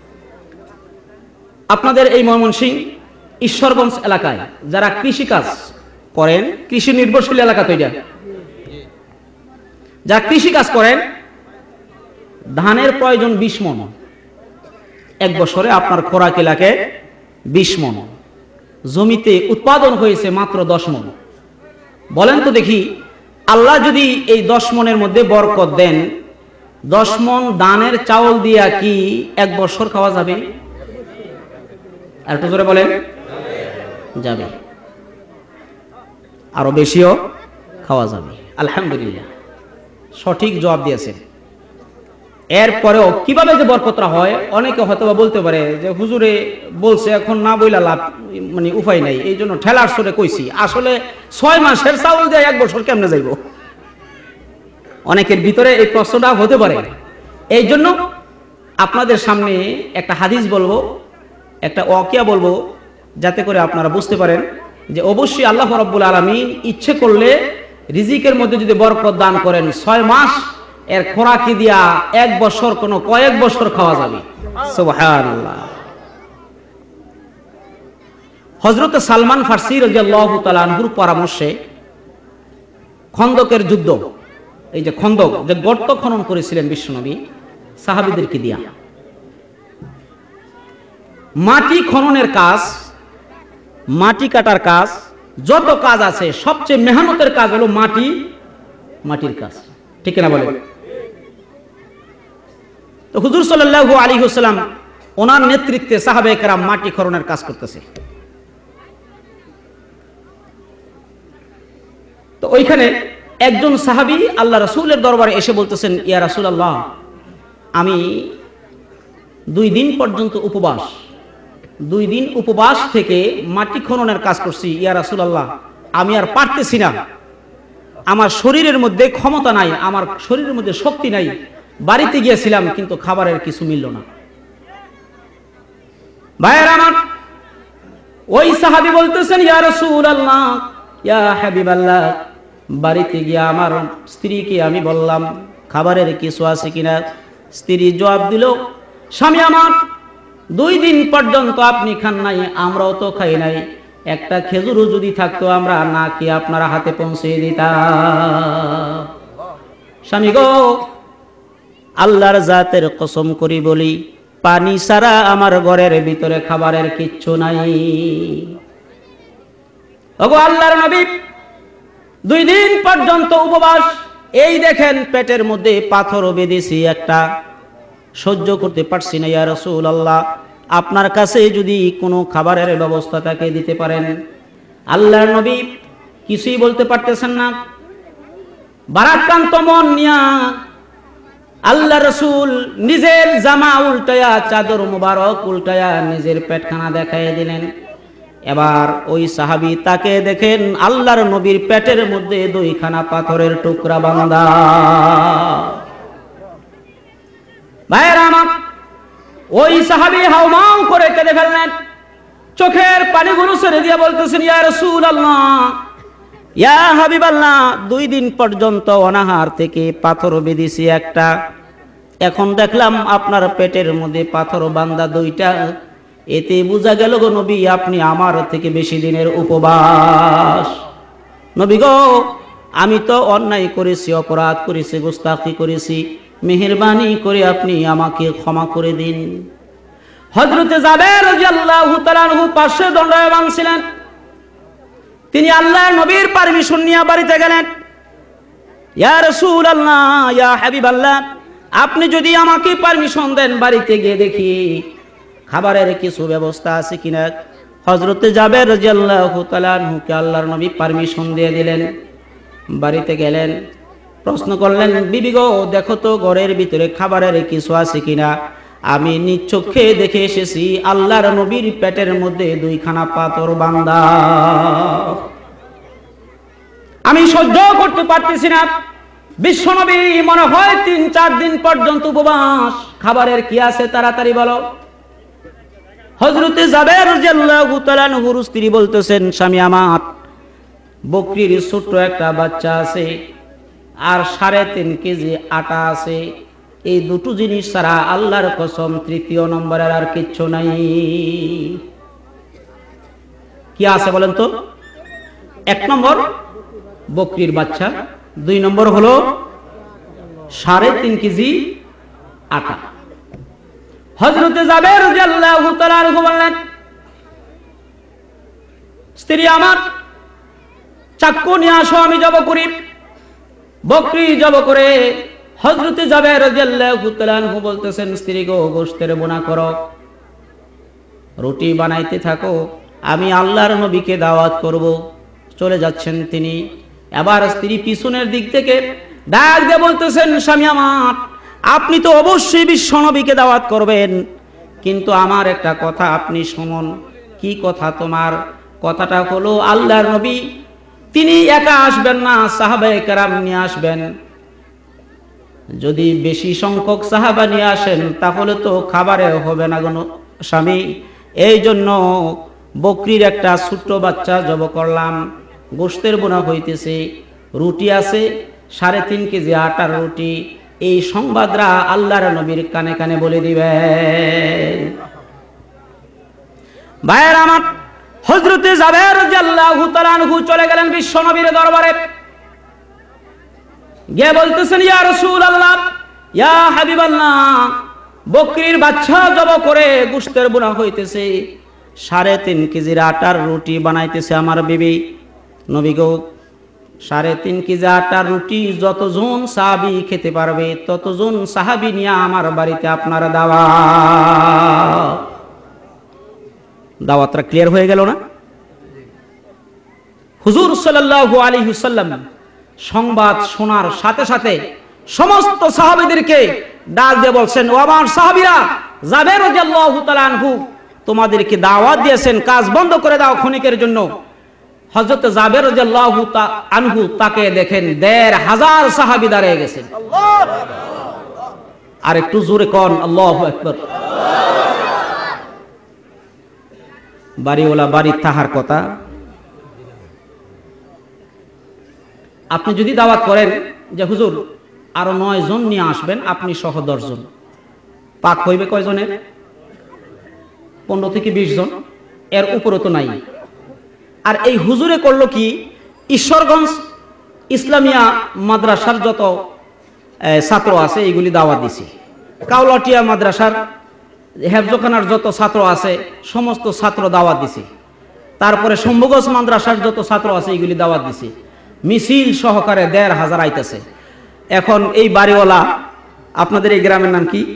আপনাদের এই ময়মনসিংহ ঈশ্বরগঞ্জ এলাকায় যারা কৃষি কাজ করেন, কৃষি নির্ভরশীল এলাকা তো এটা, যারা কৃষি কাজ করেন, ধানের প্রয়োজন 20 মণ, 1 বছরে আপনার খোরাক এলাকায় 20 মণ, জমিতে উৎপাদন হয়েছে মাত্র 10 মণ। বলেন তো দেখি, আল্লাহ যদি এই 10 মণের মধ্যে বরকত দেন, 10 মণ ধানের চাউল দিয়া কি 1 বছর খাওয়া যাবে? আর একটু জোরে বলেন। যাবে, আরো বেশিও খাওয়া যাবে। আলহামদুলিল্লাহ, সঠিক জবাব দিয়েছেন। এরপরেও কিভাবে যে বরকতটা হয়, অনেকে হয়তো বলতে পারে যে হুজুরে বলছে, এখন না বইলা লাভ, মানে উপায় নাই, এই জন্য ঠেলার সরে কইছি। আসলে 6 মাসের চাউল দিয়ে 1 বছর কেমনে যাইব? অনেকের ভিতরে এই প্রশ্নটা হতে পারে। এই জন্য আপনাদের সামনে একটা হাদিস বলবো, একটা ওয়াকিয়া বলবো, যাতে করে আপনারা বুঝতে পারেন যে অবশ্যই আল্লাহ রাব্বুল আলামিন ইচ্ছে করলে রিজিকের মধ্যে যদি বরকত দান করেন, 6 মাস এর খোরাকি দিয়া 1 বছর কোন কয়েক বছর খাওয়া যাবে। সুবহানাল্লাহ। হযরত সালমান ফারসি রাদিয়াল্লাহু তাআলা আনহুর পরামর্শে খন্দকের যুদ্ধ, এই যে খন্দক, যে গর্ত খনন করেছিলেন বিশ্বনবী সাহাবীদেরকে দিয়া, মাটি খননের কাজ, মাটি কাটার কাজ, যত কাজ আছে সবচেয়ে মেহনতের কাজ হলো মাটির কাজ, ঠিক না বলেন? তো হুজুর সাল্লাল্লাহু আলাইহি ওয়াসাল্লাম ওনার নেতৃত্বে সাহাবায়ে কেরাম মাটি খননের কাজ করতেছে। তো ওইখানে একজন সাহাবী আল্লাহ রাসূলের দরবারে এসে বলতেছেন, ইয়া রাসূলুল্লাহ, আমি 2 দিন পর্যন্ত উপবাস, 2 দিন উপবাস থেকে মাটি খননের কাজ করছি। ইয়া রাসূলুল্লাহ, আমি আর পারতেছি না, আমার শরীরের মধ্যে ক্ষমতা নাই, আমার শরীরের মধ্যে শক্তি নাই। বাড়িতে গিয়েছিলাম কিন্তু খাবারের কিছু মিলল না। ভাইয়েরা আমার, ওই সাহাবী বলতেছেন, ইয়া রাসূলুল্লাহ, ইয়া হাবিবাল্লাহ, বাড়িতে গিয়ে আমার স্ত্রীকে আমি বললাম খাবারের কিছু আছে কিনা। স্ত্রী জবাব দিল, স্বামী আমার, 2 দিন পর্যন্ত আপনি খান নাই, আমরাও তো খাই নাই, একটা খেজুরও যদি থাকতো আমরা না কি আপনার হাতে পৌঁছে দিতাম। স্বামী গো, আল্লাহর জাতের কসম করি বলি, পানি ছাড়া আমার ঘরের ভিতরে খাবারের কিচ্ছু নাই। ওগো আল্লাহর নবী, 2 দিন পর্যন্ত উপবাস। এই দেখেন পেটের মধ্যে পাথর বেঁধেছি একটা, সহ্য করতে পারছি না। ইয়া রাসূলুল্লাহ, আপনার কাছে যদি কোনো খাবারের ব্যবস্থা থাকে দিতে পারেন। আল্লাহর নবী কিছুই বলতে পারতেছেন না। ভারাক্রান্ত মন নিয়া আল্লাহ রাসূল নিজের জামা উল্টায়া, চাদর মুবারক উল্টায়া নিজের পেটখানা দেখায় দিলেন। এবার ওই সাহাবী তাকে দেখেন আল্লাহর নবীর পেটের মধ্যে 2খানা পাথরের টুকরা বাঁধা। ভাইয়েরা আমার, ওই সাহাবী হাউমাউ করে কেঁদে ফেললেন, চোখের পানিগুলো ছেড়ে দিয়ে বলতেছেন, ইয়া রাসূলুল্লাহ, ইয়া হাবিবাল্লাহ, 2 দিন পর্যন্ত অনাহার থেকে পাথর বেঁধেছি একটা, এখন দেখলাম আপনার পেটের মধ্যে পাথর বাঁধা 2টা। এতে বোঝা গেল গো নবী, আপনি আমার থেকে বেশি দিনের উপবাস। নবী গো, আমি তো অন্যায় করেছি, অপরাধ করেছি, গোস্তাখি করেছি, মেহেরবানি করে আপনি আমাকে ক্ষমা করে দিন। হযরতে জাবের রাদিয়াল্লাহু তাআলা আনহু পাশে দণ্ডায়মান ছিলেন। তিনি আল্লাহর নবীর পারমিশন নিয়ে বাড়িতে গেলেন। ইয়া রাসূলুল্লাহ, ইয়া হাবিবাল্লাহ, আপনি যদি আমাকে পারমিশন দেন বাড়িতে গিয়ে দেখি খাবারের কিছু ব্যবস্থা আছে কিনা। হযরতে জাবের রাদিয়াল্লাহু তাআলা আনহুকে আল্লাহর নবী পারমিশন দিয়ে দিলেন। বাড়িতে গেলেন, প্রশ্ন করলেন, বিবি গো, দেখো তো ঘরের ভিতরে খাবারের কিছু আছে কিনা। আমি নিজ চোখে দেখে এসেছি আল্লাহর নবীর পেটের মধ্যে 2খানা পাথর বাঁধা। আমি সহ্য করতে পারতেছি না। বিশ্বনবী মনে হয় 3-4 দিন পর্যন্ত উপবাস, খাবারের কি আছে তাড়াতাড়ি বলো। হযরতে জাবের রাদিয়াল্লাহু তাআলা আনহুর স্ত্রী বলতেছেন, স্বামী আমার, বকরির ছোট্ট একটা বাচ্চা আছে আর 3.5 কেজি আটা আছে, এই 2টো জিনিস ছাড়া আল্লাহর কসম 3য় নম্বরের আর কিচ্ছু নাই। কি আছে বলেন তো? 1 নম্বর বকরির বাচ্চা, 2 নম্বর হলো 3.5 কেজি আটা। হযরতে জাবের রাদিয়াল্লাহু তাআলা আনহু বললেন, স্ত্রী আমার, চাকু নিয়ে আসো, আমি জব করি। বকরি জব করে হযরতে জাবের রাদিয়াল্লাহু তাআলা আনহু বলতেছেন, স্ত্রী গো, গোশতের বোনা করো, রুটি বানাইতে থাকো, আমি আল্লাহর নবীকে দাওয়াত করব। চলে যাচ্ছেন তিনি। এবার স্ত্রী পিছনের দিক থেকে ডাক দিয়ে বলতেছেন, স্বামী আমার, আপনি তো অবশ্যই বিশ্ব নবীকে দাওয়াত করবেন, কিন্তু আমার একটা কথা আপনি শুনুন। কি কথা তোমার? কথাটা হলো আল্লাহর নবী তিনি একা আসবেন না, সাহাবায়ে কেরাম নিয়ে আসবেন। যদি বেশি সংখ্যক সাহাবা নিয়ে আসেন তাহলে তো খাবারে হবে না গো স্বামী। এই জন্য বকরির একটা ছোট্ট বাচ্চা জব করলাম, গোশতের বোনা হইতেছে, রুটি আছে 3.5 কেজি আটার রুটি। এই সংবাদরা আল্লাহর নবীর কানে কানে বলে দিবেন। ভাইয়ের আমার, হযরতে জাবের রাদিয়াল্লাহু তাআলা আনহু চলে গেলেন বিশ্ব নবীর দরবারে। গিয়ে বলতেছেন, ইয়া রাসূলুল্লাহ, ইয়া হাবিবাল্লাহ, বকরির বাচ্চা জব করে গোশতের বোনা হইতেছে, 3.5 কেজির আটার রুটি বানাইতেছে আমার বিবি। নবী গো, 3.5 কেজি আটার রুটি যতজন সাহাবী খেতে পারবে ততজন সাহাবী নিয়ে আমার বাড়িতে আপনার দাওয়াতটা ক্লিয়ার হয়ে গেল না? হুজুর সাল্লাল্লাহু আলাইহি ওয়াসাল্লাম সংবাদ শোনার সাথে সাথে সমস্ত সাহাবীদেরকে ডাক দিয়ে বলছেন, ও আমার সাহাবীরা, জাবের রাদিয়াল্লাহু তাআলা আনহু তোমাদেরকে দাওয়াত দিয়েছেন, কাজ বন্ধ করে দাও ক্ষণিকের জন্য। হযরত জাবের রাদিয়াল্লাহু আনহু তাকে দেখেন ১৫০০ সাহাবী দাঁড়িয়ে গেছেন। আর একটু জোরে কোন আল্লাহু আকবার। বাড়িওয়ালা বাড়ি তাহার কথা। আপনি যদি দাওয়াত করেন যে হুজুর আরো ৯ জন নিয়ে আসবেন, আপনি সহ ১০ জন, পাক হইবে কয়জনের? ১৫ থেকে ২০ জন, এর উপরে তো নাই। আর এই হুজুরে করলো কি, ঈশ্বরগঞ্জ ইসলামিয়া মাদ্রাসার যত ছাত্র আছে এইগুলি দাওয়াত দিছে, কাউলাটিয়া মাদ্রাসার হেফজখানার যত ছাত্র আছে সমস্ত ছাত্র দাওয়াত দিছে, তারপরে শম্ভুগঞ্জ মাদ্রাসার যত ছাত্র আছে এইগুলি দাওয়াত দিছে, মিছিল সহকারে ১৫০০ আইতেছে। এখন এই বাড়িওয়ালা, আপনাদের এই গ্রামের নাম কি?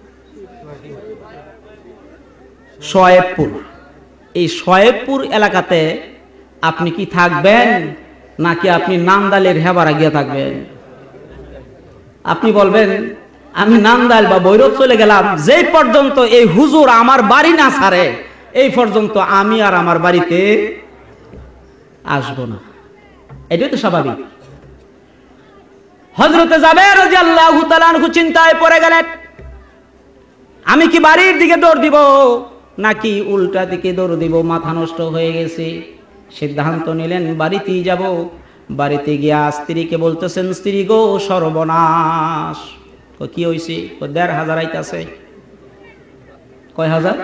শোয়েবপুর। এই শোয়েবপুর এলাকাতে আপনি কি থাকবেন নাকি আপনি নান্দালের হেবারা গিয়ে থাকবেন? আপনি বলবেন আমি নান্দাল বা ভৈরব চলে গেলাম, যেই পর্যন্ত এই হুজুর আমার বাড়ি না ছাড়ে এই পর্যন্ত আমি আর আমার বাড়িতে আসবো না। এটাই তো স্বাভাবিক। হযরত জাবের রাদিয়াল্লাহু তাআলা আনহু চিন্তায় পড়ে গেলেন, আমি কি বাড়ির দিকে দৌড় দিব নাকি উল্টা দিকে দৌড় দিব? মাথা নষ্ট হয়ে গেছে। সিদ্ধান্ত নিলেন বাড়িতেই যাব। বাড়িতে গিয়া স্ত্রীকে বলতেছেন, স্ত্রী গো সর্বনাশ। কি হইছে? ১৫০০ আইতাছে। কয় হাজার?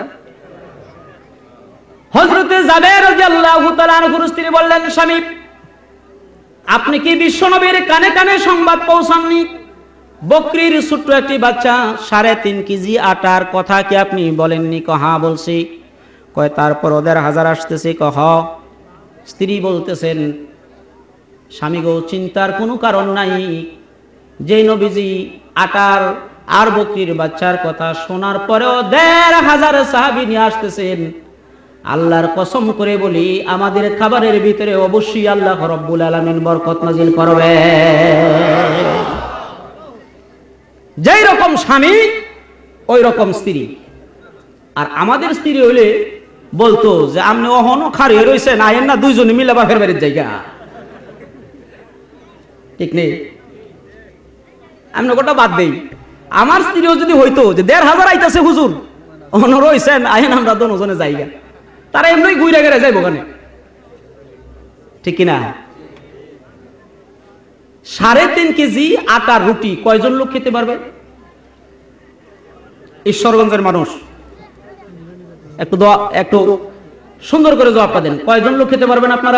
হযরত জাবের রাদিয়াল্লাহু তাআলা আনহুর স্ত্রী বললেন, স্বামী আপনি কি বিশ্বনবীর কানে কানে সংবাদ পৌঁছাননি? বকরির ছোট্ট একটি বাচ্চা ৩.৫ কেজি আটার কথা কি আপনি বলেননি? হ্যাঁ বলছি। কয় তারপর ১৫০০ আসতেছে? হ। স্ত্রী বলতেছেন, স্বামী গো চিন্তার কোনো কারণ নাই, যে নবীজি আটার আর বকরির বাচ্চার কথা শোনার পরেও ১৫০০ সাহাবী নিয়ে আসতেছেন, আল্লাহর কসম করে বলি আমাদের খাবারের ভিতরে অবশ্যই আল্লাহ রব্বুল আলামিন বরকত নাজিল করবে। যেই রকম স্বামী ওই রকম স্ত্রী। আর আমাদের স্ত্রী হইলে বলতো যে আপনি অহনো খারিয়ে রয়েছেন, আয়েন না দুইজনে মিলে বাপের বাড়ির জায়গা। ঠিক নেই? আমি ওটা বাদ দেই। আমার স্ত্রীও যদি হইতো যে ১৫০০ আইতাছে হুজুর, অহনো রয়েছেন, আয়েন আমরা দুজনে জায়গা, তারা এমনি ঘুরে গেলে যাইব ওখানে। ঠিক কিনা? ৩.৫ কেজি আটার রুটি কয়জন লোক খেতে পারবে? ঈশ্বরগঞ্জের মানুষ একটু সুন্দর করে জবাবটা দেন। কয়জন লোক খেতে পারবেন আপনারা?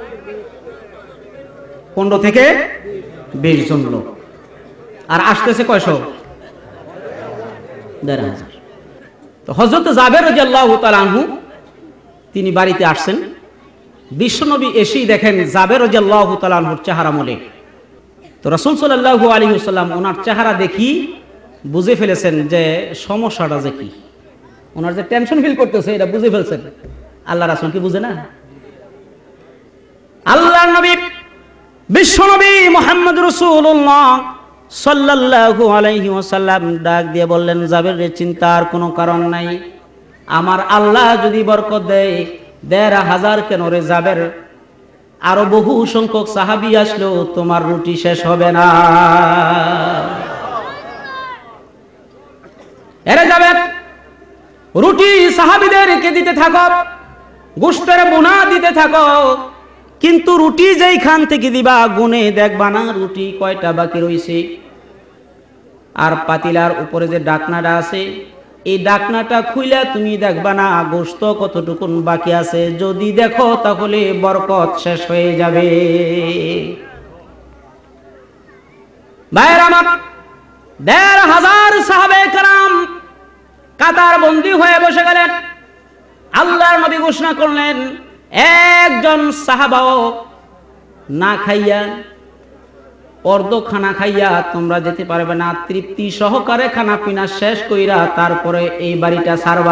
১৫ থেকে ২০ জন লোক। আর আসতেছে কয়শো? ১৫০০। তো হযরত জাবের রাদিয়াল্লাহু তাআলা আনহু তিনি বাড়িতে আসছেন। বিশ্বনবী এসেই দেখেন জাবের রাদিয়াল্লাহু তাআলা আনহুর চেহারা মলে। তো রাসূল সাল্লাল্লাহু আলাইহি ওয়াসাল্লাম ওনার চেহারা দেখি বুঝে ফেলেছেন যে সমস্যাটা যে কি, ওনার যে টেনশন ফিল করতেছে এটা বুঝে ফেলছেন। আল্লাহ রাসূল কি বুঝে না? আল্লাহর নবী বিশ্বনবী মুহাম্মদ রাসূলুল্লাহ সাল্লাল্লাহু আলাইহি ওয়াসাল্লাম ডাক দিয়ে বললেন, জাবের রে চিন্তার কোনো কারণ নাই, আমার আল্লাহ যদি বরকত দেয় ১৫০০ কেন রে জাবের, আরো বহু সংখ্যক সাহাবী আসলেও তোমার রুটি শেষ হবে না। এরে জাবের, রুটি সাহাবীদেরকে দিতে থাকো, গোশতের বোনা দিতে থাকো, কিন্তু রুটি যেইখান থেকে দিবা গুনে দেখবা না রুটি কয়টা বাকি রইছে। আর পাতিলার উপরে যে ডাকনাটা আছে এই ডাকনাটা খুইলা তুমি দেখবা না গোশত কতটুকুন বাকি আছে। যদি দেখো তাহলে বরকত শেষ হয়ে যাবে। ভাইরা আমার, ১৫০০ সাহাবে কেরাম কাতার বন্দী হয়ে বসে গেলেন। আল্লাহর নবী ঘোষণা করলেন, একজন সাহাবাও না খাইয়া অর্ধ খানা খাইয়া তোমরা যেতে পারবে না, তৃপ্তি সহকারে খানা পিনা শেষ কইরা তারপরে এই বাড়িটা ছাড়বা।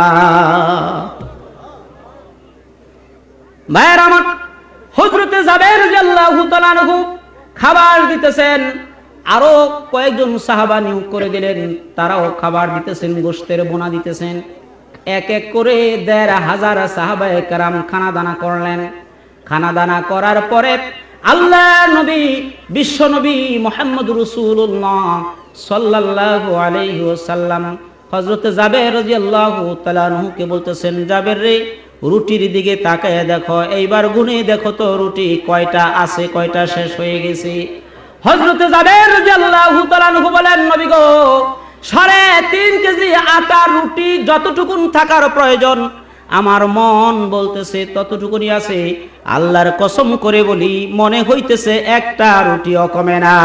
ভাইয়ের আমার, হযরতে জাবের রাদিয়াল্লাহু তাআলা আনহু খাবার দিতেছেন। আরো কয়েকজন সাহাবা নিয়োগ করে দিলেন, তারাও খাবার দিতেছেন, গোশতের বোনা দিতেছেন। এক এক করে ১৫০০ সাহাবায়ে কেরাম খানা দানা করলেন। খানা দানা করার পরে আল্লাহ নবী, বিশ্ব নবী মুহাম্মদ রাসূলুল্লাহ সাল্লাল্লাহু আলাইহি ওয়াসাল্লাম হযরত জাবের রাদিয়াল্লাহু তাআলা আনহুকে বলতেছেন, জাবের রে, রুটির দিকে তাকায় দেখো, এইবার গুনে দেখো তো রুটি কয়টা আছে, কয়টা শেষ হয়ে গেছে। হযরত জাবের রাদিয়াল্লাহু তাআলা আনহু বলেন, নবী গো, ৩.৫ কেজি আটার রুটি যতটুকুন থাকার প্রয়োজন আমার মন বলতেছে ততটুকুনি আছে। আল্লাহর কসম করে বলি, মনে হইতেছে একটা রুটিও কমে না।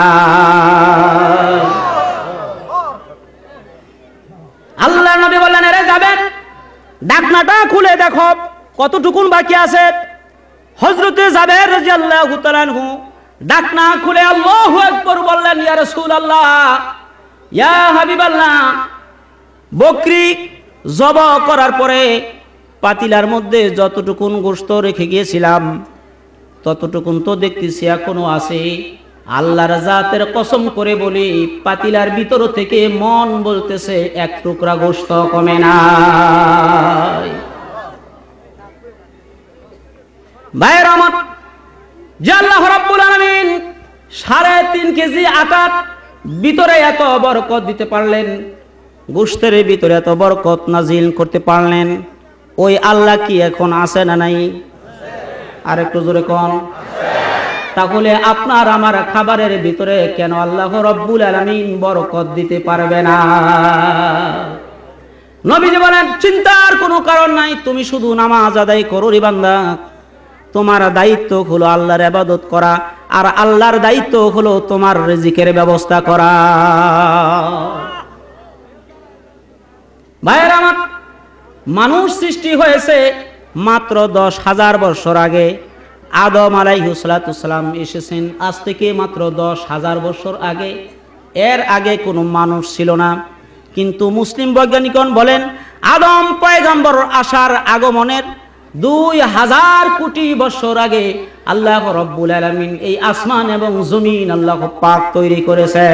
আল্লাহ নবী বললেন, আরে যাবেন, ঢাকনাটা খুলে দেখো কতটুকুন বাকি আছে। হযরতে জাবের রাদিয়াল্লাহু তাআলা আনহু ঢাকনা খুলে আল্লাহু আকবার বললেন, ইয়া রাসূলুল্লাহ, ইয়া হাবিবাল্লাহ, বকরি জবাহ করার পরে পাতিলার মধ্যে যতটুকুন গোশত রেখে গিয়েছিলাম ততটুকুন তো দেখতেছি এখনো আছে। আল্লাহর জাতের কসম করে বলি, পাতিলার ভিতর থেকে মন বলতেছে এক টুকরা গোশত কমে নাই। ভাইয়ের আমার, যে আল্লাহ রাব্বুল আলামিন ৩.৫ কেজি আটার ভিতরে এত বরকত দিতে পারলেন, গোশতের ভিতরে এত বরকত নাজিল করতে পারলেন, ওই আল্লাহ কি এখন আছে না নাই? আর একটু জোরে কোন। তাহলে আপনার আমার খাবারের ভিতরে কেন আল্লাহ রাব্বুল আলামিন বরকত দিতে পারবে না? নবীজি বলেন, চিন্তার কোনো কারণ নাই, তুমি শুধু নামাজ আদায় করো রে বান্দা। তোমার দায়িত্ব হলো আল্লাহর ইবাদত করা, আর আল্লাহর দায়িত্ব হলো তোমার রিজিকের ব্যবস্থা করা। ভাইয়েরা আমার, মানুষ সৃষ্টি হয়েছে মাত্র ১০,০০০ বছর আগে। আদম আলাইহিস সালাম এসেছেন আজ থেকে মাত্র ১০,০০০ বছর আগে। এর আগে কোনো মানুষ ছিল না। কিন্তু মুসলিম বৈজ্ঞানিকগণ বলেন, আদম পয়গম্বর আসার আগমনের ২,০০০ কোটি বছর আগে আল্লাহ রাব্বুল আলামিন এই আসমান এবং জমিন আল্লাহ পাক তৈরি করেছে।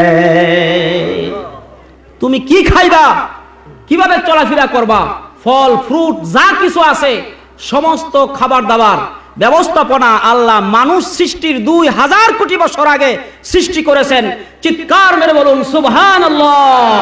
তুমি কি খাইবা, কিভাবে চলাফেরা করবা, ফল ফ্রুট যা কিছু আছে সমস্ত খাবার দাবার ব্যবস্থাপনা আল্লাহ মানুষ সৃষ্টির ২,০০০ কোটি বছর আগে সৃষ্টি করেছেন। চিৎকার মেরে বলুন সুবহানাল্লাহ।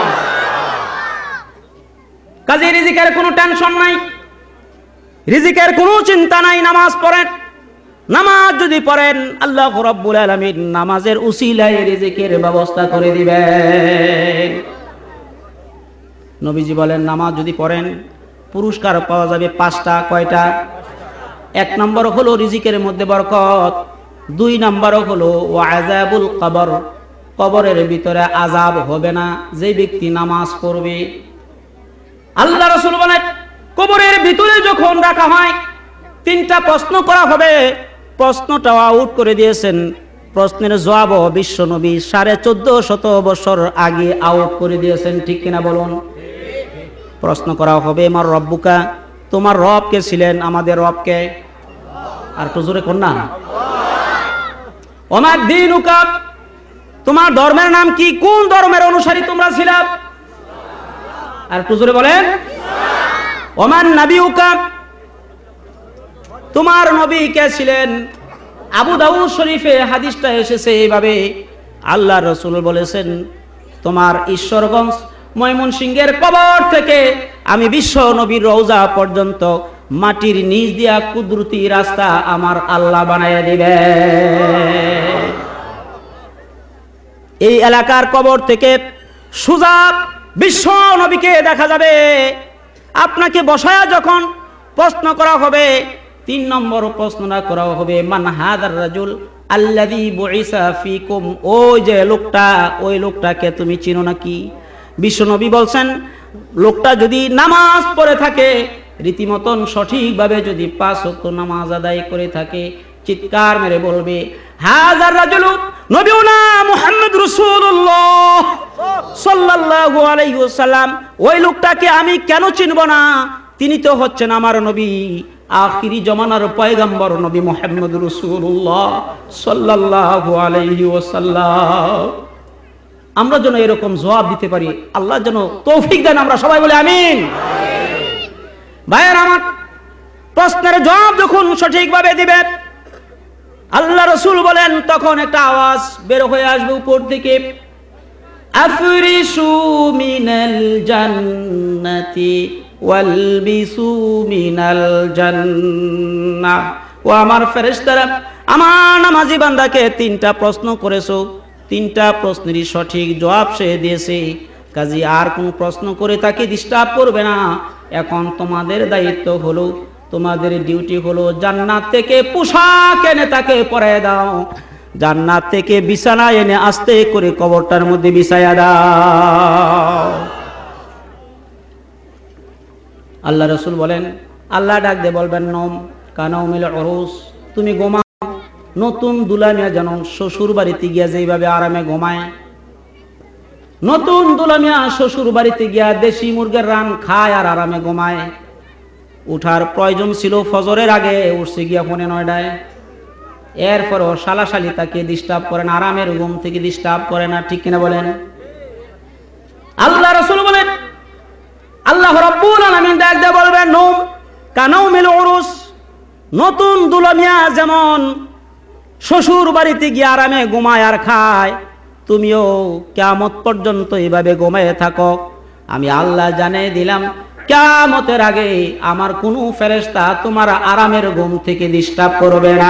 কাজে রিজিকের কোনো টেনশন নাই, রিজিকের কোনো চিন্তা নাই। নামাজ পড়েন, নামাজ যদি পড়েন আল্লাহ রাব্বুল আলামিন নামাজের উসিলায় রিজিকের ব্যবস্থা করে দিবেন। নবীজি বলেন, নামাজ যদি পড়েন পুরস্কার পাওয়া যাবে ৫টা। কয়টা? ১ নম্বর হলো রিজিকের মধ্যে বরকত, ২ নম্বর হলো ওয়াযাবুল কবর, কবরের ভিতরে আযাব হবে না যে ব্যক্তি নামাজ পড়বে। আল্লাহ রাসূল বলেন, কবরের ভিতরে যখন রাখা হয় ৩টা প্রশ্ন করা হবে। প্রশ্নটা আউট করে দিয়েছেন, প্রশ্নের জবাব বিশ্ব নবী ১৪৫০ বছর আগে আউট করে দিয়েছেন। ঠিক কিনা বলুন? প্রশ্ন করা হবে, আমার রব্বুকা, তোমার রব কে ছিলেন? আমাদের রব কে? আর তো জোরে কোন না। ওমাদ দীনুকা, তোমার ধর্মের নাম কি? কোন ধর্মের অনুসারী তোমরা ছিলা? আর তো জোরে বলেন। ওমান নাবিউকা, তোমার নবী কে ছিলেন? আবু দাউদ শরীফে হাদিসটা এসেছে এইভাবে, আল্লাহ রাসূল বলেছেন, তোমার ঈশ্বরগঞ্জ ময়মনসিংহের কবর থেকে আমি বিশ্ব নবীর রওজা পর্যন্ত মাটির নিচ দিয়া কুদরতি রাস্তা আমার আল্লাহ বানাইয়া দিবে। এই এলাকার কবর থেকে সোজা বিশ্ব নবীকে দেখা যাবে। আপনাকে বসায়া যখন প্রশ্ন করা হবে, ৩ নম্বর প্রশ্নটা করা হবে, মান হাদার রাজুল আল্লাযী বুইসা ফীকুম, ওই যে লোকটা, ওই লোকটাকে তুমি চিনো নাকি? বিশ্বনবী বলছেন, লোকটা যদি নামাজ পড়ে থাকে, রীতিমতন সঠিকভাবে যদি ৫ ওয়াক্ত নামাজ আদায় করে থাকে, চিৎকার মেরে বলবে, হাযার রাজুলু নবিয়ুনা মুহাম্মদ রাসূলুল্লাহ সাল্লাল্লাহু আলাইহি ওয়াসাল্লাম, ওই লোকটাকে আমি কেন চিনব না? তিনি তো হচ্ছেন আমার নবী, আখিরি জমানার পয়গম্বর নবী মুহাম্মদ রাসূলুল্লাহ সাল্লাল্লাহু আলাইহি ওয়াসাল্লাম। আমরা যেন এরকম জবাব দিতে পারি। আল্লাহ যেন তৌফিক দেন, আমরা সবাই বলি আমিন। ভাইয়ের আমার, প্রশ্নের জবাব যখন সঠিকভাবে দিবেন, আল্লাহ রাসূল বলেন তখন একটা আওয়াজ বের হয়ে আসবে উপর থেকে, আফরিশু মিনাল জান্নাতি ওয়ালবিসু মিনাল জান্নাহ। ও আমার ফেরেশতারা, আমার নামাজি বান্দাকে 3টা প্রশ্ন করেছো, 3টা প্রশ্নেরই সঠিক জবাব সে দিয়েছে, কাজী আর কোন প্রশ্ন করে তাকে ডিস্টার্ব করবে না। এখন তোমাদের দায়িত্ব হলো, তোমাদের ডিউটি হলো জান্নাত থেকে পোশাক এনে তাকে পরায় দাও, জান্নাত থেকে বিছানা এনে আস্তে করে কবরটার মধ্যে বিছায়া দাও। আল্লাহ রাসূল বলেন, আল্লাহ ডাক দিয়ে বলবেন, নম কানাউমিল উরুস, তুমি ঘুমাও। নতুন দুলামিয়া যেন শ্বশুর বাড়িতে গিয়া যেভাবে আরামে ঘুমায়, নতুন দুলামিয়া শ্বশুর বাড়িতে গিয়া দেশি মুরগের রান খায় আর আরামে ঘুমায়। উঠার প্রয়োজন ছিল ফজরের আগে, উঠছে গিয়া 9:30টায়। এরপরও শালাশালি তাকে ডিস্টার্ব করে না, আরামের ঘুম থেকে ডিস্টার্ব করে না, ঠিক কিনা বলেন? আল্লাহ রাসূল বলেন, আল্লাহ রাব্বুল আলামিন ডাক দিয়ে বলবেন, নম কানাউমিল উরুস, নতুন দুলামিয়া যেমন শ্বশুর বাড়িতে গিয়ে আরামে ঘুমায় আর খায়, তুমিও কিয়ামত পর্যন্ত এইভাবে ঘুমায় থাকো। আমি আল্লাহ জানিয়ে দিলাম, কিয়ামতের আগে আমার কোনো ফেরেশতা তোমার আরামের ঘুম থেকে ডিস্টার্ব করবে না।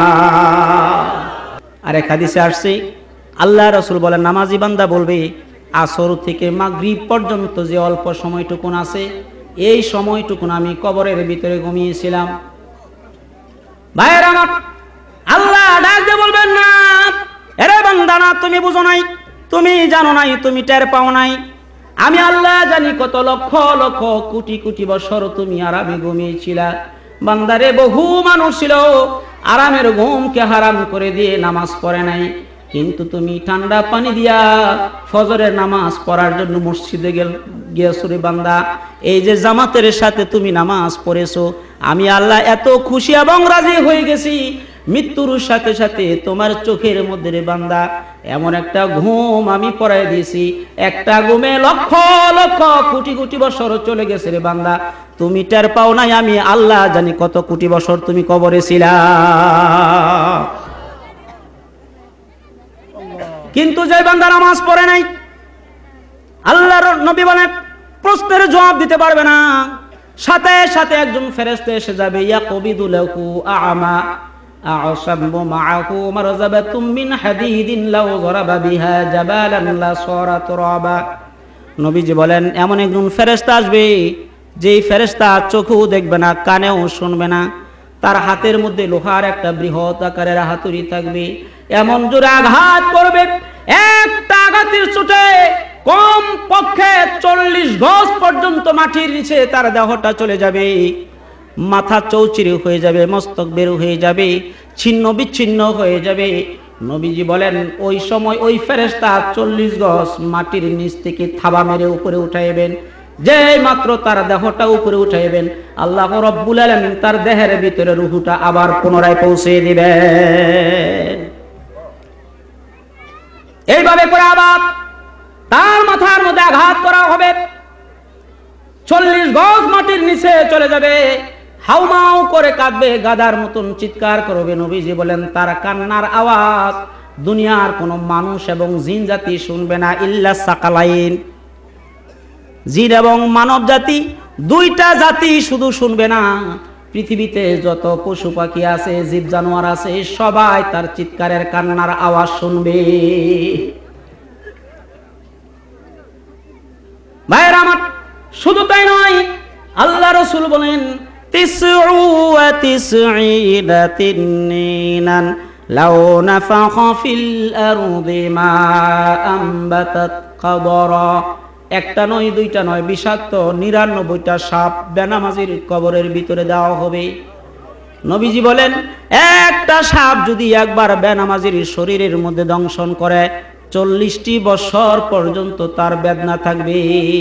আর এক হাদিসে আসছে, আল্লাহ রাসূল বলেন, নামাজি বান্দা বলবে, আসর থেকে মাগরিব পর্যন্ত যে অল্প সময়টুকুন আছে, এই সময়টুকুন আমি কবরের ভিতরে ঘুমিয়েছিলাম। ভাইয়ের আমার, আল্লাহ ডাক দিয়ে বলবেন, না এরে বান্দা, না তুমি বুঝো নাই, তুমি জানো নাই, তুমি টের পাও নাই, আমি আল্লাহ জানি কত লক্ষ লক্ষ কোটি কোটি বছর তুমি আরামে ঘুমিয়েছিলা। বান্দারে, বহু মানুষ ছিল আরামের ঘুমকে হারাম করে দিয়ে নামাজ পড়ে নাই, কিন্তু তুমি ঠান্ডা পানি দিয়া ফজরের নামাজ পড়ার জন্য মসজিদে গিয়েছো রে বান্দা। এই যে জামাতের সাথে তুমি নামাজ পড়েছো, আমি আল্লাহ এত খুশি এবং রাজি হয়ে গেছি, মৃত্যুর সাথে সাথে তোমার চোখের মধ্যে রে বান্দা এমন একটা ঘুম আমি পড়াই দিয়েছি, একটা ঘুমে লক্ষ লক্ষ কোটি কোটি বছর চলে গেছে রে বান্দা, তুমি টের পাও নাই, আমি আল্লাহ জানি কত কোটি বছর তুমি কবরে ছিলা। কিন্তু যে বান্দা নামাজ পড়ে নাই, আল্লাহর নবী বলেন প্রশ্নের জবাব দিতে পারবে না, সাথে সাথে একজন ফেরেশতা এসে যাবে, ইয়াকবিদু লাহু আ'মা আ'সাবু মা'আহু মারযাবাতুম মিন হাদিদিন লাউ যারাবা বিহা জাবালান লা সারা তুরাবা। নবীজি বলেন, এমন একজন ফেরেশতা আসবে, যেই ফেরেশতা চোখেও দেখবে না, কানেও শুনবে না, তার হাতের মধ্যে লোহার একটা বৃহৎ আকারের হাতুড়ি থাকবে, এমন জোরে আঘাত করবে, একটা আঘাতের চোটে কম পক্ষে 40 গজ পর্যন্ত মাটির নিচে তার দেহটা চলে যাবে, মাথা চৌচির হয়ে যাবে, মস্তক বের হয়ে যাবে, ছিন্ন বিচ্ছিন্ন হয়ে যাবে। নবীজি বলেন, ওই সময় ওই ফেরেশতা 40 গজ মাটির নিচ থেকে থাবা মেরে উপরে উঠাইবেন, যে মাত্র তার দেহটা উপরে উঠাইবেন, আল্লাহ রাব্বুল আলামিন তার দেহের ভিতরে রূহটা আবার পুনরায় পৌঁছে দিবেন। এইভাবে করে আবার তার মাথার মধ্যে আঘাত করা হবে, 40 গজ মাটির নিচে চলে যাবে, হাউমাউ করে কাঁদবে, গাদার মতন চিৎকার করবে। নবীজি বলেন, তার কান্নার আওয়াজ দুনিয়ার কোনো মানুষ এবং জিন জাতি শুনবে না, ইল্লা সাকালাইন, জিন এবং মানব জাতি, 2টা জাতি শুধু শুনবে না, পৃথিবীতে যত পশু পাখি আছে, জীব জানোয়ার আছে, সবাই তার চিৎকারের কান্নার আওয়াজ শুনবে। ভাইয়ের আমার, শুধু তাই নয়, আল্লাহ রাসূল বলেন, 99 তিন্নিনান লাউ নাফাখা ফিল আরদি মা আনবাতাত কবরা, একটা নয়, 2টা নয়, বিষাক্ত 99টা সাপ বেনামাজির কবরের ভিতরে দেওয়া হবে। নবীজি বলেন, একটা সাপ যদি একবার বেনামাজির শরীরের মধ্যে দংশন করে, 40টি বছর পর্যন্ত তার বেদনা থাকবে,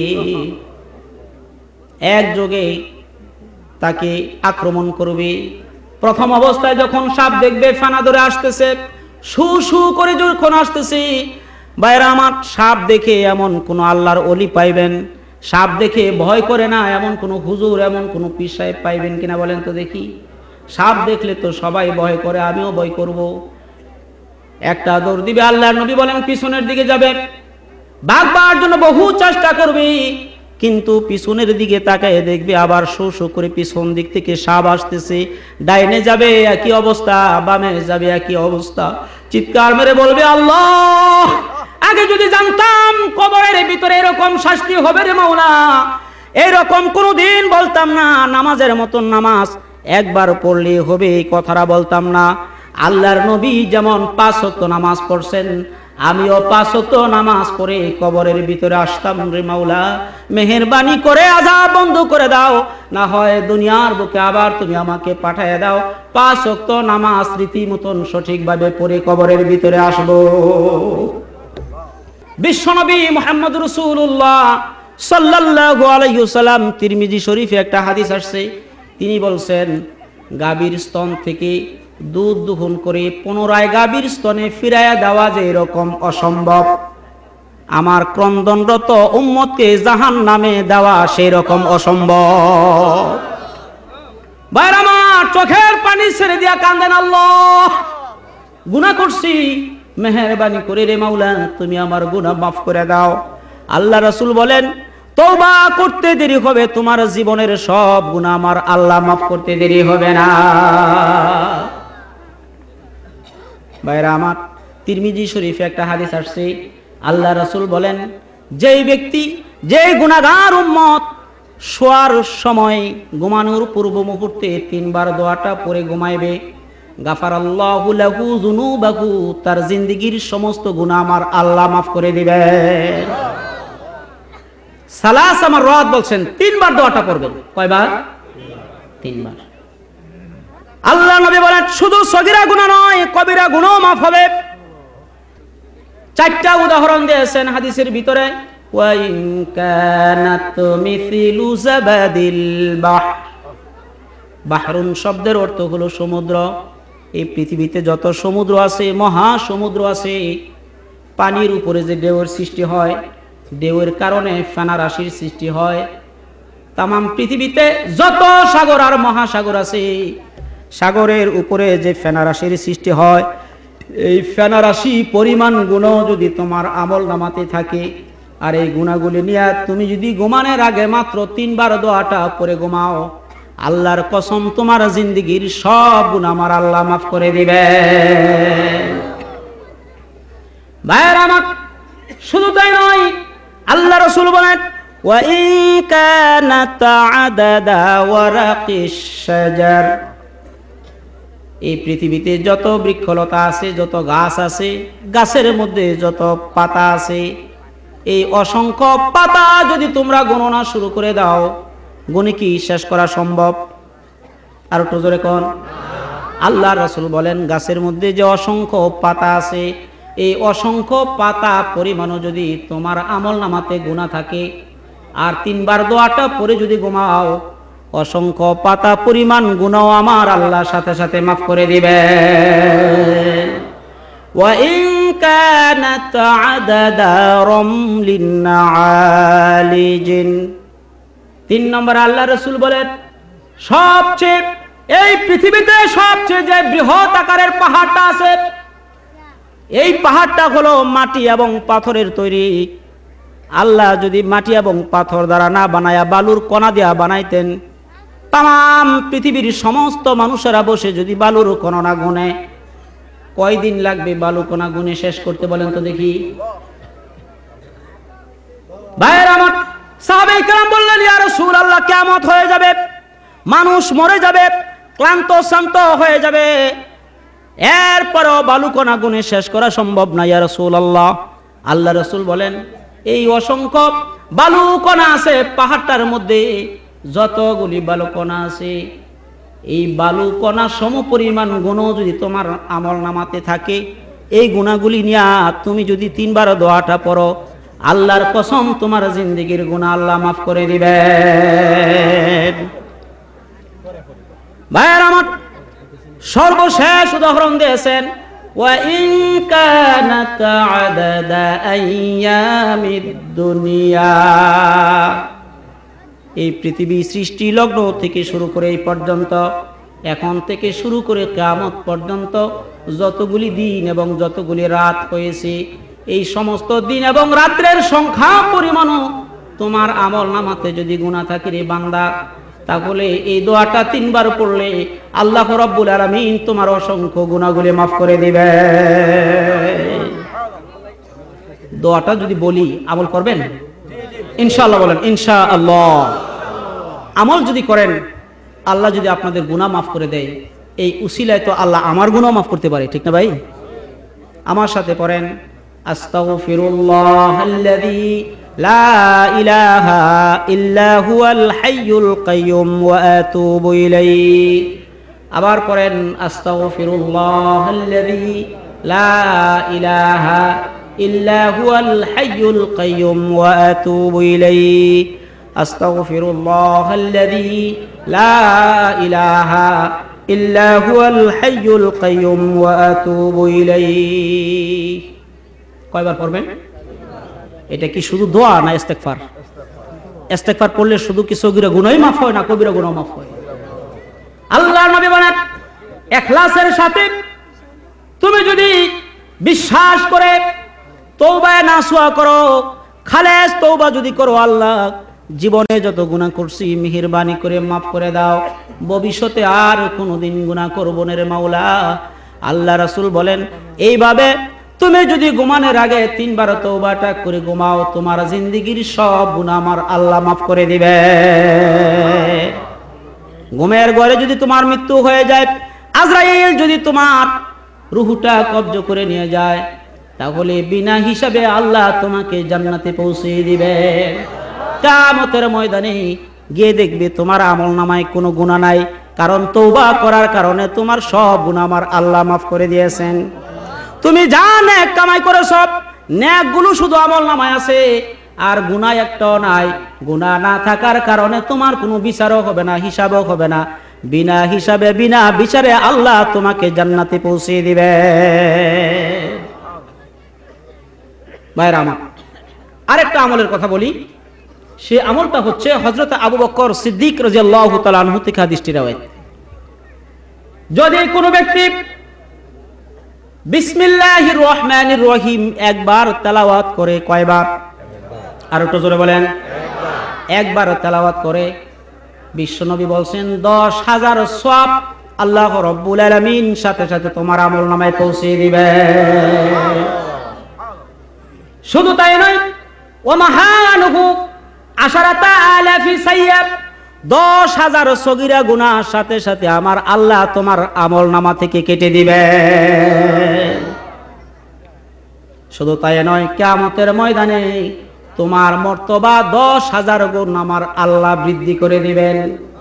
একযোগে তাকে আক্রমণ করবে। প্রথম অবস্থায় যখন সাপ দেখবে ফানা ধরে আসতেছে, শু শু করে যখন আসতেছে, ভাইরা আমার, সাপ দেখে এমন কোন আল্লাহর ওলি পাইবেন, সাপ দেখে ভয় করে না এমন কোন হুজুর, এমন কোন পীর সাহেব পাইবেন কিনা বলেন তো দেখি? সাপ দেখলে তো সবাই ভয় করে, আমিও ভয় করব। একটা দৌড় দিবে, আল্লাহর নবী বলেন পিছনের দিকে যাবে, ভাগবার জন্য বহু চেষ্টা করবে, কিন্তু পিছনের দিকে তাকায় দেখবে আবার শো শো করে পিছন দিক থেকে সাপ আসতেছে। ডাইনে যাবে একই অবস্থা, বামে যাবে একই অবস্থা। চিৎকার মেরে বলবে আল্লাহ, আগে যদি জানতাম কবরের ভিতরে এরকম শাস্তি হবে রে মাওলা, এরকম কোনোদিন বলতাম না। নামাজের মতন নামাজ একবার পড়লে হবে, এই কথাটা বলতাম না। আল্লাহর নবী যেমন 5 ওয়াক্ত নামাজ পড়ছেন, আমিও 5 ওয়াক্ত নামাজ পড়ে কবরের ভিতরে আসতাম রে মাওলা। মেহেরবানি করে আযাব বন্ধ করে দাও, না হয় দুনিয়ার বুকে আবার তুমি আমাকে পাঠিয়ে দাও। 5 ওয়াক্ত নামাজ রীতিমতন সঠিকভাবে পড়ে কবরের ভিতরে আসবো। বিশ্বনবী মুহাম্মদ রাসূলুল্লাহ সাল্লাল্লাহু আলাইহি ওয়াসাল্লাম, তিরমিজি শরীফে একটা হাদিস আসছে, তিনি বলছেন গাভীর স্তন থেকে দুধ দোহন করে পুনরায় গাভীর স্তনে ফিরাইয়া দেওয়া যে এরকম অসম্ভব, আমার ক্রন্দনরত উম্মতকে জাহান্নামে দেওয়া সেই রকম অসম্ভব। ভাইরা আমার, চোখের পানি ছেড়ে দিয়া কান্দেন, আল্লাহ গুনাহ করছি, মেহেরবানি করে রে মাওলা তুমি আমার গুনাহ মাফ করে দাও। আল্লাহ রাসূল বলেন তওবা করতে দেরি হবে, তোমার জীবনের সব গুনাহ আমার আল্লাহ মাফ করতে দেরি হবে না। ভাইরা আমার, তিরমিজি শরীফে একটা হাদিস আসছে, আল্লাহ রাসূল বলেন যেই ব্যক্তি, যেই গুনাহগার উম্মত শোয়ার সময় ঘুমানোর পূর্ব মুহূর্তে 3 বার দোয়াটা পড়ে ঘুমাইবে, গাফারাল্লাহু লাহু যুনুবাহু, তার জিন্দেগীর সমস্ত গুনাহ আমার আল্লাহ মাফ করে দিবেন। সালাস আমার রাত বলছেন 3 বার দোয়াটা পড়বেন। কয়বার? 3 বার। আল্লাহ নবী বলেন শুধু সগীরা গুনাহ নয়, কবিরা গুনাহও মাফ হবে। 4টা উদাহরণ দিয়েছেন হাদিসের ভিতরে। ওয়া ইন কানাত মিসলু যাবাদিল বাহর, বাহরুন শব্দের অর্থ হলো সমুদ্র। এই পৃথিবীতে যত সমুদ্র আছে, মহাসমুদ্র আছে, পানির উপরে যে ঢেউয়ের সৃষ্টি হয়, ঢেউয়ের কারণে ফেনা রাশির সৃষ্টি হয়। তামাম পৃথিবীতে যত সাগর আর মহাসাগর আছে, সাগরের উপরে যে ফেনা রাশির সৃষ্টি হয়, এই ফেনা রাশি পরিমাণ গুনাহ যদি তোমার আমল নামাতে থাকে, আর এই গুনাহগুলি নিয়ে তুমি যদি ঘুমানোর আগে মাত্র 3 বার দোয়াটা পড়ে ঘুমাও, আল্লাহর কসম তোমার জিন্দেগীর সব গুনাহ আমার আল্লাহ মাফ করে দিবে। ভাইরা আমার, শুধু তাই নয়, আল্লাহ রাসূল বলেন ওয়া ইন কানাত আদাদা ওয়ারাকিশ শাজার, এই পৃথিবীতে যত বৃক্ষলতা আছে, যত গাছ আছে, গাছের মধ্যে যত পাতা আছে, এই অসংখ্য পাতা যদি তোমরা গণনা শুরু করে দাও, গুণে কি শেষ করা সম্ভব? আর একটু জোরে কোন। আল্লাহ রাসূল বলেন গাছের মধ্যে যে অসংখ্য পাতা আছে, এই অসংখ্য পাতা পরিমাণও যদি তোমার আমল নামাতে গুনাহ থাকে, আর 3 বার দোয়াটা পড়ে যদি ঘুমাও, অসংখ্য পাতা পরিমাণ গুনাহ আমার আল্লাহ সাথে সাথে মাফ করে দিবেন। ওয়া ইন কানাত আদাদা রামলিন আলিজিন, 3 নম্বর আল্লাহ রাসূল বলেন সবচেয়ে, এই পৃথিবীতে সবচেয়ে যে বৃহৎ আকারের পাহাড়টা আছে, এই পাহাড়টা হলো মাটি এবং পাথরের তৈরি। আল্লাহ যদি মাটি এবং পাথর দ্বারা না বানায়া বালুর কণা দিয়া বানাইতেন, তাম পৃথিবীর সমস্ত মানুষেরা বসে যদি বালুর কণা গুনে, কয়দিন লাগবে বালু কণা গুনে শেষ করতে বলেন তো দেখি? ভাইয়েরা আমার, সাহাবায়ে কেরাম বললেন ইয়া রাসূলুল্লাহ কিয়ামত হয়ে যাবে, মানুষ মরে যাবে, ক্লান্ত শান্ত হয়ে যাবে, এরপরও বালু কণা গুনে শেষ করা সম্ভব না ইয়া রাসূলুল্লাহ। আল্লাহ রাসূল বলেন এই অসংখ্য বালু কণা আছে পাহাড়টার মধ্যে, যতগুলি বালু কণা আছে, এই বালু কণা সমপরিমাণ গুনাহ যদি তোমার আমল নামাতে থাকে, এই গুনাহগুলি নিয়ে তুমি যদি 3 বার দোয়াটা পড়ো, আল্লাহর কসম তোমার জিন্দেগীর গুনাহ আল্লাহ মাফ করে দিবেন। ভাইয়ের আমার, সর্বশেষ উদাহরণ দিয়েছেন ওয়া ইন كانت عدد أيام الدنيا। এই পৃথিবী সৃষ্টি লগ্ন থেকে শুরু করে এই পর্যন্ত, এখন থেকে শুরু করে কিয়ামত পর্যন্ত যতগুলি দিন এবং যতগুলি রাত হয়েছে, এই সমস্ত দিন এবং রাত্রের সংখ্যা পরিমাণও তোমার আমল নামাতে যদি গুনাহ থাকে রে বান্দা, তাহলে এই দোয়াটা 3 বার পড়লে আল্লাহ রাব্বুল আলামিন তোমার অসংখ্য গুনাহগুলি মাফ করে দিবে। দোয়াটা যদি বলি আমল করবেন ইনশাআল্লাহ? বলেন ইনশাআল্লাহ। আমল যদি করেন, আল্লাহ যদি আপনাদের গুনাহ মাফ করে দেয়, এই উসিলায় তো আল্লাহ আমার গুনাহ মাফ করতে পারে, ঠিক না ভাই? আমার সাথে পড়েন, আস্তাগফিরুল্লাহাল্লাযী লা ইলাহা ইল্লা হুয়াল হাইয়ুল কাইয়্যুম ওয়া আতুবু ইলাইহি। আবার পড়েন, আস্তাগফিরুল্লাহাল্লাযী লা ইলাহা ইল্লা হুয়াল হাইয়ুল কাইয়্যুম ওয়া আতুবু ইলাইহি। আস্তাগফিরুল্লাহাল্লাযী লা ইলাহা ইল্লা হুয়াল হাইয়ুল কাইয়্যুম ওয়া আতুবু ইলাইহি। কয়বার পড়বেন? এটা কি শুধু দোয়া না ইস্তেগফার? ইস্তেগফার পড়লে শুধু কি সগীরা গুনাহই মাফ হয় না কবিরা গুনাহ মাফ হয়? আল্লাহর নবী বলেন, ইখলাসের সাথে তুমি যদি বিশ্বাস করে তওবা নাসুয়া করো, খালেস তওবা যদি করো, আল্লাহ জীবনে যত গুনাহ করছি মেহেরবানি করে মাফ করে দাও, ভবিষ্যতে আর কোনোদিন গুনাহ করব না রে মাওলা। আল্লাহ রাসূল বলেন, এইভাবে তুমি যদি ঘুমানোর আগে 3 বার তওবাটা করে ঘুমাও, তোমার জিন্দেগীর সব গুনাহ আমার আল্লাহ মাফ করে দিবে। ঘুমের ঘরে যদি তোমার মৃত্যু হয়ে যায়, আজরাইল যদি তোমার রূহটা কবজ করে নিয়ে যায়, তাহলে বিনা হিসাবে আল্লাহ তোমাকে জান্নাতে পৌঁছে দিবে। কিয়ামতের ময়দানে গিয়ে দেখবে তোমার আমলনামায় কোনো গুনাহ নাই, কারণ তওবা করার কারণে তোমার সব গুনাহ আমার আল্লাহ মাফ করে দিয়েছেন। তুমি যা নেক কামাই করে সব নেকগুলো শুধু আমলনামায় আছে, আর গুনাহ একটাও নাই। গুনাহ না থাকার কারণে তোমার কোনো বিচারও হবে না, হিসাবও হবে না। বিনা হিসাবে বিনা বিচারে আল্লাহ তোমাকে জান্নাতে পৌঁছে দিবে। ভাইরা আমার, আরেকটা আমলের কথা বলি। সে আমলটা হচ্ছে হযরত আবু বকর সিদ্দিক রাদিয়াল্লাহু তাআলা আনহু থেকে হাদিসটি রওয়ায়াত। যদি কোনো ব্যক্তি বিসমিল্লাহির রহমানির রহিম একবার তেলাওয়াত করে, কয়বার? আর একটু জোরে বলেন। একবার তেলাওয়াত করে, বিশ্বনবী বলছেন 10,000 সওয়াব আল্লাহ রাব্বুল আলামিন সাথে সাথে তোমার আমলনামায় পৌঁছে দিবে। শুধু তাই নয়, ওয়া মাহানুহু আশারাতা আলাফি সাইয়্যাব, 10,000 সগীরা গুনাহ সাথে সাথে আমার আল্লাহ তোমার আমলনামা থেকে কেটে দিবে। শুধু তাই নয়, কিয়ামতের ময়দানে তোমার মর্তবা 10,000 গুণ আমার আল্লাহ বৃদ্ধি করে দিবেন।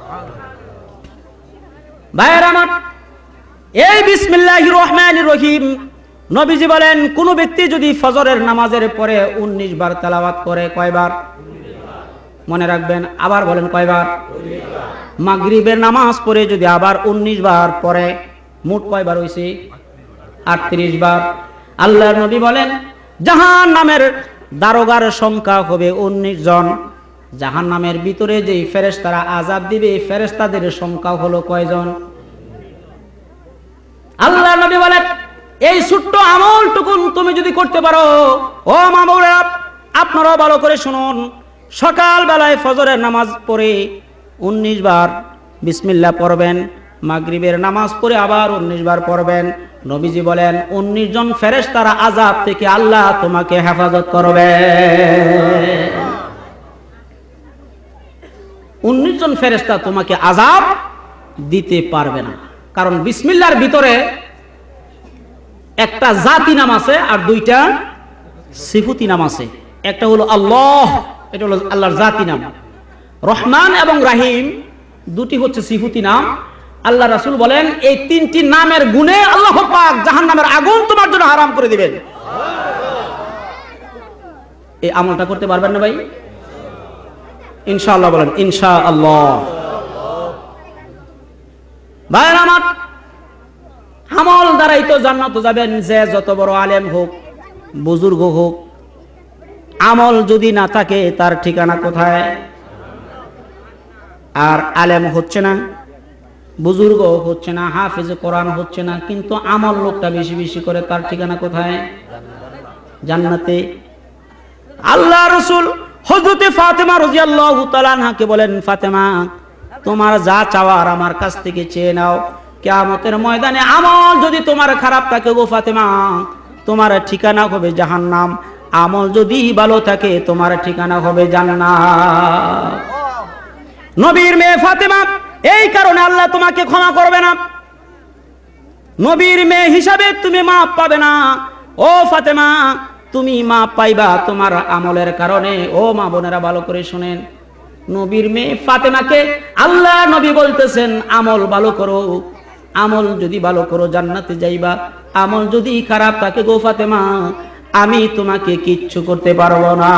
ভাইরা আমার, এই বিসমিল্লাহির রহমানির রহিম নবীজি বলেন, কোন ব্যক্তি যদি ফজরের নামাজের পরে 19 বার তেলাওয়াত করে, কয়বার? মনে রাখবেন, আবার বলেন কয়বার? মাগরিবের নামাজ পড়ে যদি আবার 19 বার পড়ে, মোট কয়বার হইছে? 38 বার। আল্লাহর নবী বলেন, জাহান্নামের দারোগার সংখ্যা হবে 19 জন। জাহান্নামের ভিতরে যে ফেরেশতারা আযাব দিবে, ফেরেশতাদের সংখ্যা হলো কয়জন? আল্লাহর নবী বলেন, এই ছোট্ট আমলটুকুন তুমি যদি করতে পারো, ও মামুরা আপনারাও ভালো করে শুনুন, সকাল বেলায় ফজরের নামাজ পড়ে 19 বার বিসমিল্লাহ পড়বেন, মাগরিবের নামাজ পড়ে আবার 19 বার পড়বেন। নবীজি বলেন, 19 জন ফেরেশতারা আযাব থেকে আল্লাহ তোমাকে হেফাজত করবে। 19 জন ফেরেশতা তোমাকে আযাব দিতে পারবে না, কারণ বিসমিল্লাহর ভিতরে একটা জাতি নাম আছে আর 2টা সিফতি নাম আছে। একটা হলো আল্লাহ, এটা হলো আল্লাহর জাতি নাম। রহমান এবং রাহিম দুটি হচ্ছে সিফতি নাম। আল্লাহ রাসূল বলেন, এই 3টি নামের গুণে আল্লাহ পাক জাহান্নামের আগুন তোমার জন্য হারাম করে দিবেন। এই আমলটা করতে পারবেন না ভাই? ইনশাআল্লাহ বলেন ইনশাআল্লাহ। ভাইরা আমার, আমল দ্বারাই তো জান্নাতে যাবেন, যে যত বড় আলেম হোক, বুজুর্গ হোক, আমল যদি না থাকে তার ঠিকানা কোথায়? আর আলেম হচ্ছে না, বুজুর্গ হচ্ছে না, হাফেজ কোরআন হচ্ছে না, কিন্তু আমল লোকটা বেশি বেশি করে, তার ঠিকানা কোথায়? জান্নাতে। আল্লাহ রাসূল হযরতে ফাতেমা রাদিয়াল্লাহু তাআলা আনহাকে বলেন, ফাতেমা তোমার যা চাওয়ার আমার কাছ থেকে চেয়ে নাও, কিয়ামতের ময়দানে আমল যদি তোমার খারাপ থাকে গো ফাতেমা, তোমার ঠিকানা হবে জাহান্নাম, আমল যদি ভালো থাকে তোমার ঠিকানা হবে জান্নাত। নবীর মেয়ে ফাতেমা, এই কারণে আল্লাহ তোমাকে ক্ষমা করবে না, নবীর মেয়ে হিসাবে তুমি মাপ পাবে না। ও ফাতেমা, তুমি মাপ পাইবা তোমার আমলের কারণে। ও মা বোনেরা ভালো করে শুনেন, নবীর মেয়ে ফাতেমাকে আল্লাহ নবী বলতেছেন আমল ভালো করো, আমল যদি ভালো করো জান্নাতে যাইবা, আমল যদি খারাপ থাকে গো ফাতেমা আমি তোমাকে কিচ্ছু করতে পারবো না।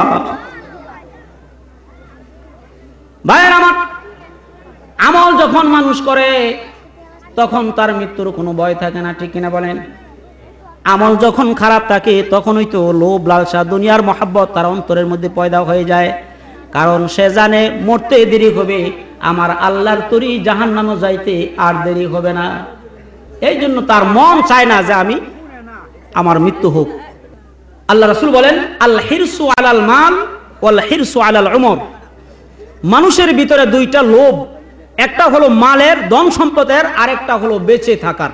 ভাইয়ের আমার, আমল যখন মানুষ করে তখন তার মৃত্যুর কোনো ভয় থাকে না, ঠিক কিনা বলেন? আমল যখন খারাপ থাকে তখনই তো লোভ লালসা দুনিয়ার মহাব্বত তার অন্তরের মধ্যে পয়দা হয়ে যায়, কারণ সে জানে মরতে দেরি হবে, আমার আল্লাহর তরি জাহান্নামে যাইতে আর দেরি হবে না। এই জন্য তার মন চায় না যে আমার মৃত্যু হোক। আল্লাহ রাসূল বলেন, আল হিরসু আলাল মাল ওয়াল হিরসু আলাল উমর। মানুষের ভিতরে দুইটা লোভ, একটা হলো মালের, ধন সম্পদের, আরেকটা হলো বেঁচে থাকার।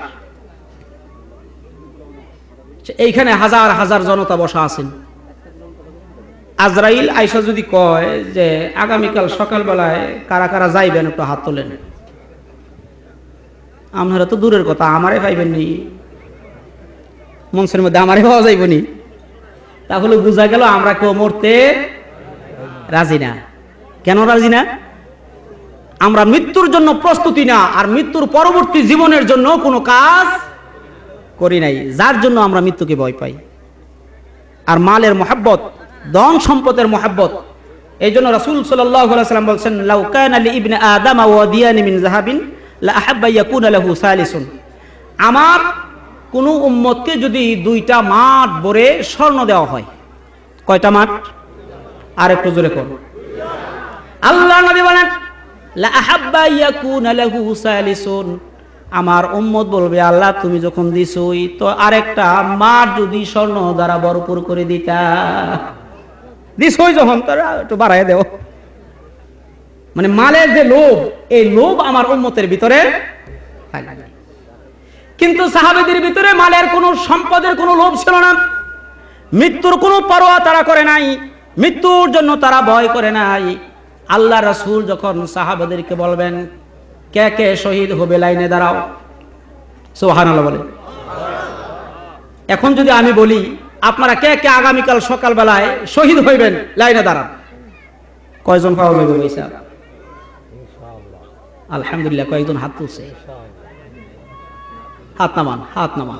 এইখানে হাজার হাজার জনতা বসা আছেন। আজরাইল আয়েশা যদি কয় যে আগামীকাল সকালবেলায় কারা কারা যাইবেন একটু হাত তোলেন, আপনারা তো দূরের কথা আমারে পাইবেন নি, মঞ্চের মধ্যে আমারে পাওয়া যাইবনি, তাহলে বোঝা গেল আমরা কেউ মরতে রাজি না। কেন রাজি না? আমরা মৃত্যুর জন্য প্রস্তুতি না, আর মৃত্যুর পরবর্তী জীবনের জন্য কোনো কাজ করি নাই, যার জন্য আমরা মৃত্যুকে ভয় পাই। আর মালের মহাব্বত, ধন সম্পদের মহাব্বত, এই জন্য রাসূল সাল্লাল্লাহু আলাইহি ওয়াসাল্লাম বলেছেন, লাউ কানা লি ইবনে আদম ওয়াদিয়ানি মিন যাহাবিন লা আহাব্বা ইয়াকুনা লাহু সালিসুন। আমার কোন উম্মতকে যদি দুইটা মাঠ ভরে স্বর্ণ দেওয়া হয়, কয়টা মাঠ? আর একটু জোরে করো। আল্লাহ নবী বলেন, লা আহাব্বা ইয়াকুনা লাহু সালিসুন, আমার উম্মত বলবে, আল্লাহ তুমি যখন দিছই তো আরেকটা মাঠ যদি স্বর্ণ দ্বারা ভরপুর করে দিতা, দিছই যখন তারা একটু বাড়ায় দেও। মানে মালের যে লোভ, এই লোভ আমার উম্মতের ভিতরে থাকবে। কিন্তু সাহাবীদের ভিতরে মালের কোনো, সম্পদের কোনো লোভ ছিল না, মৃত্যুর কোনো পরোয়া তারা করে নাই, মৃত্যুর জন্য তারা ভয় করে নাই। আল্লাহ রাসূল যখন সাহাবাদেরকে বলবেন কে কে শহীদ হবে লাইনে দাঁড়াও, সুবহানাল্লাহ বলে। এখন যদি আমি বলি আপনারা কে কে আগামীকাল সকালবেলায় শহীদ হইবেন লাইনে দাঁড়ান, কয়জন পাওয়া যাবে? আলহামদুলিল্লাহ, কয়েকজন হাত তুলছে। হাত নামান, হাত নামান।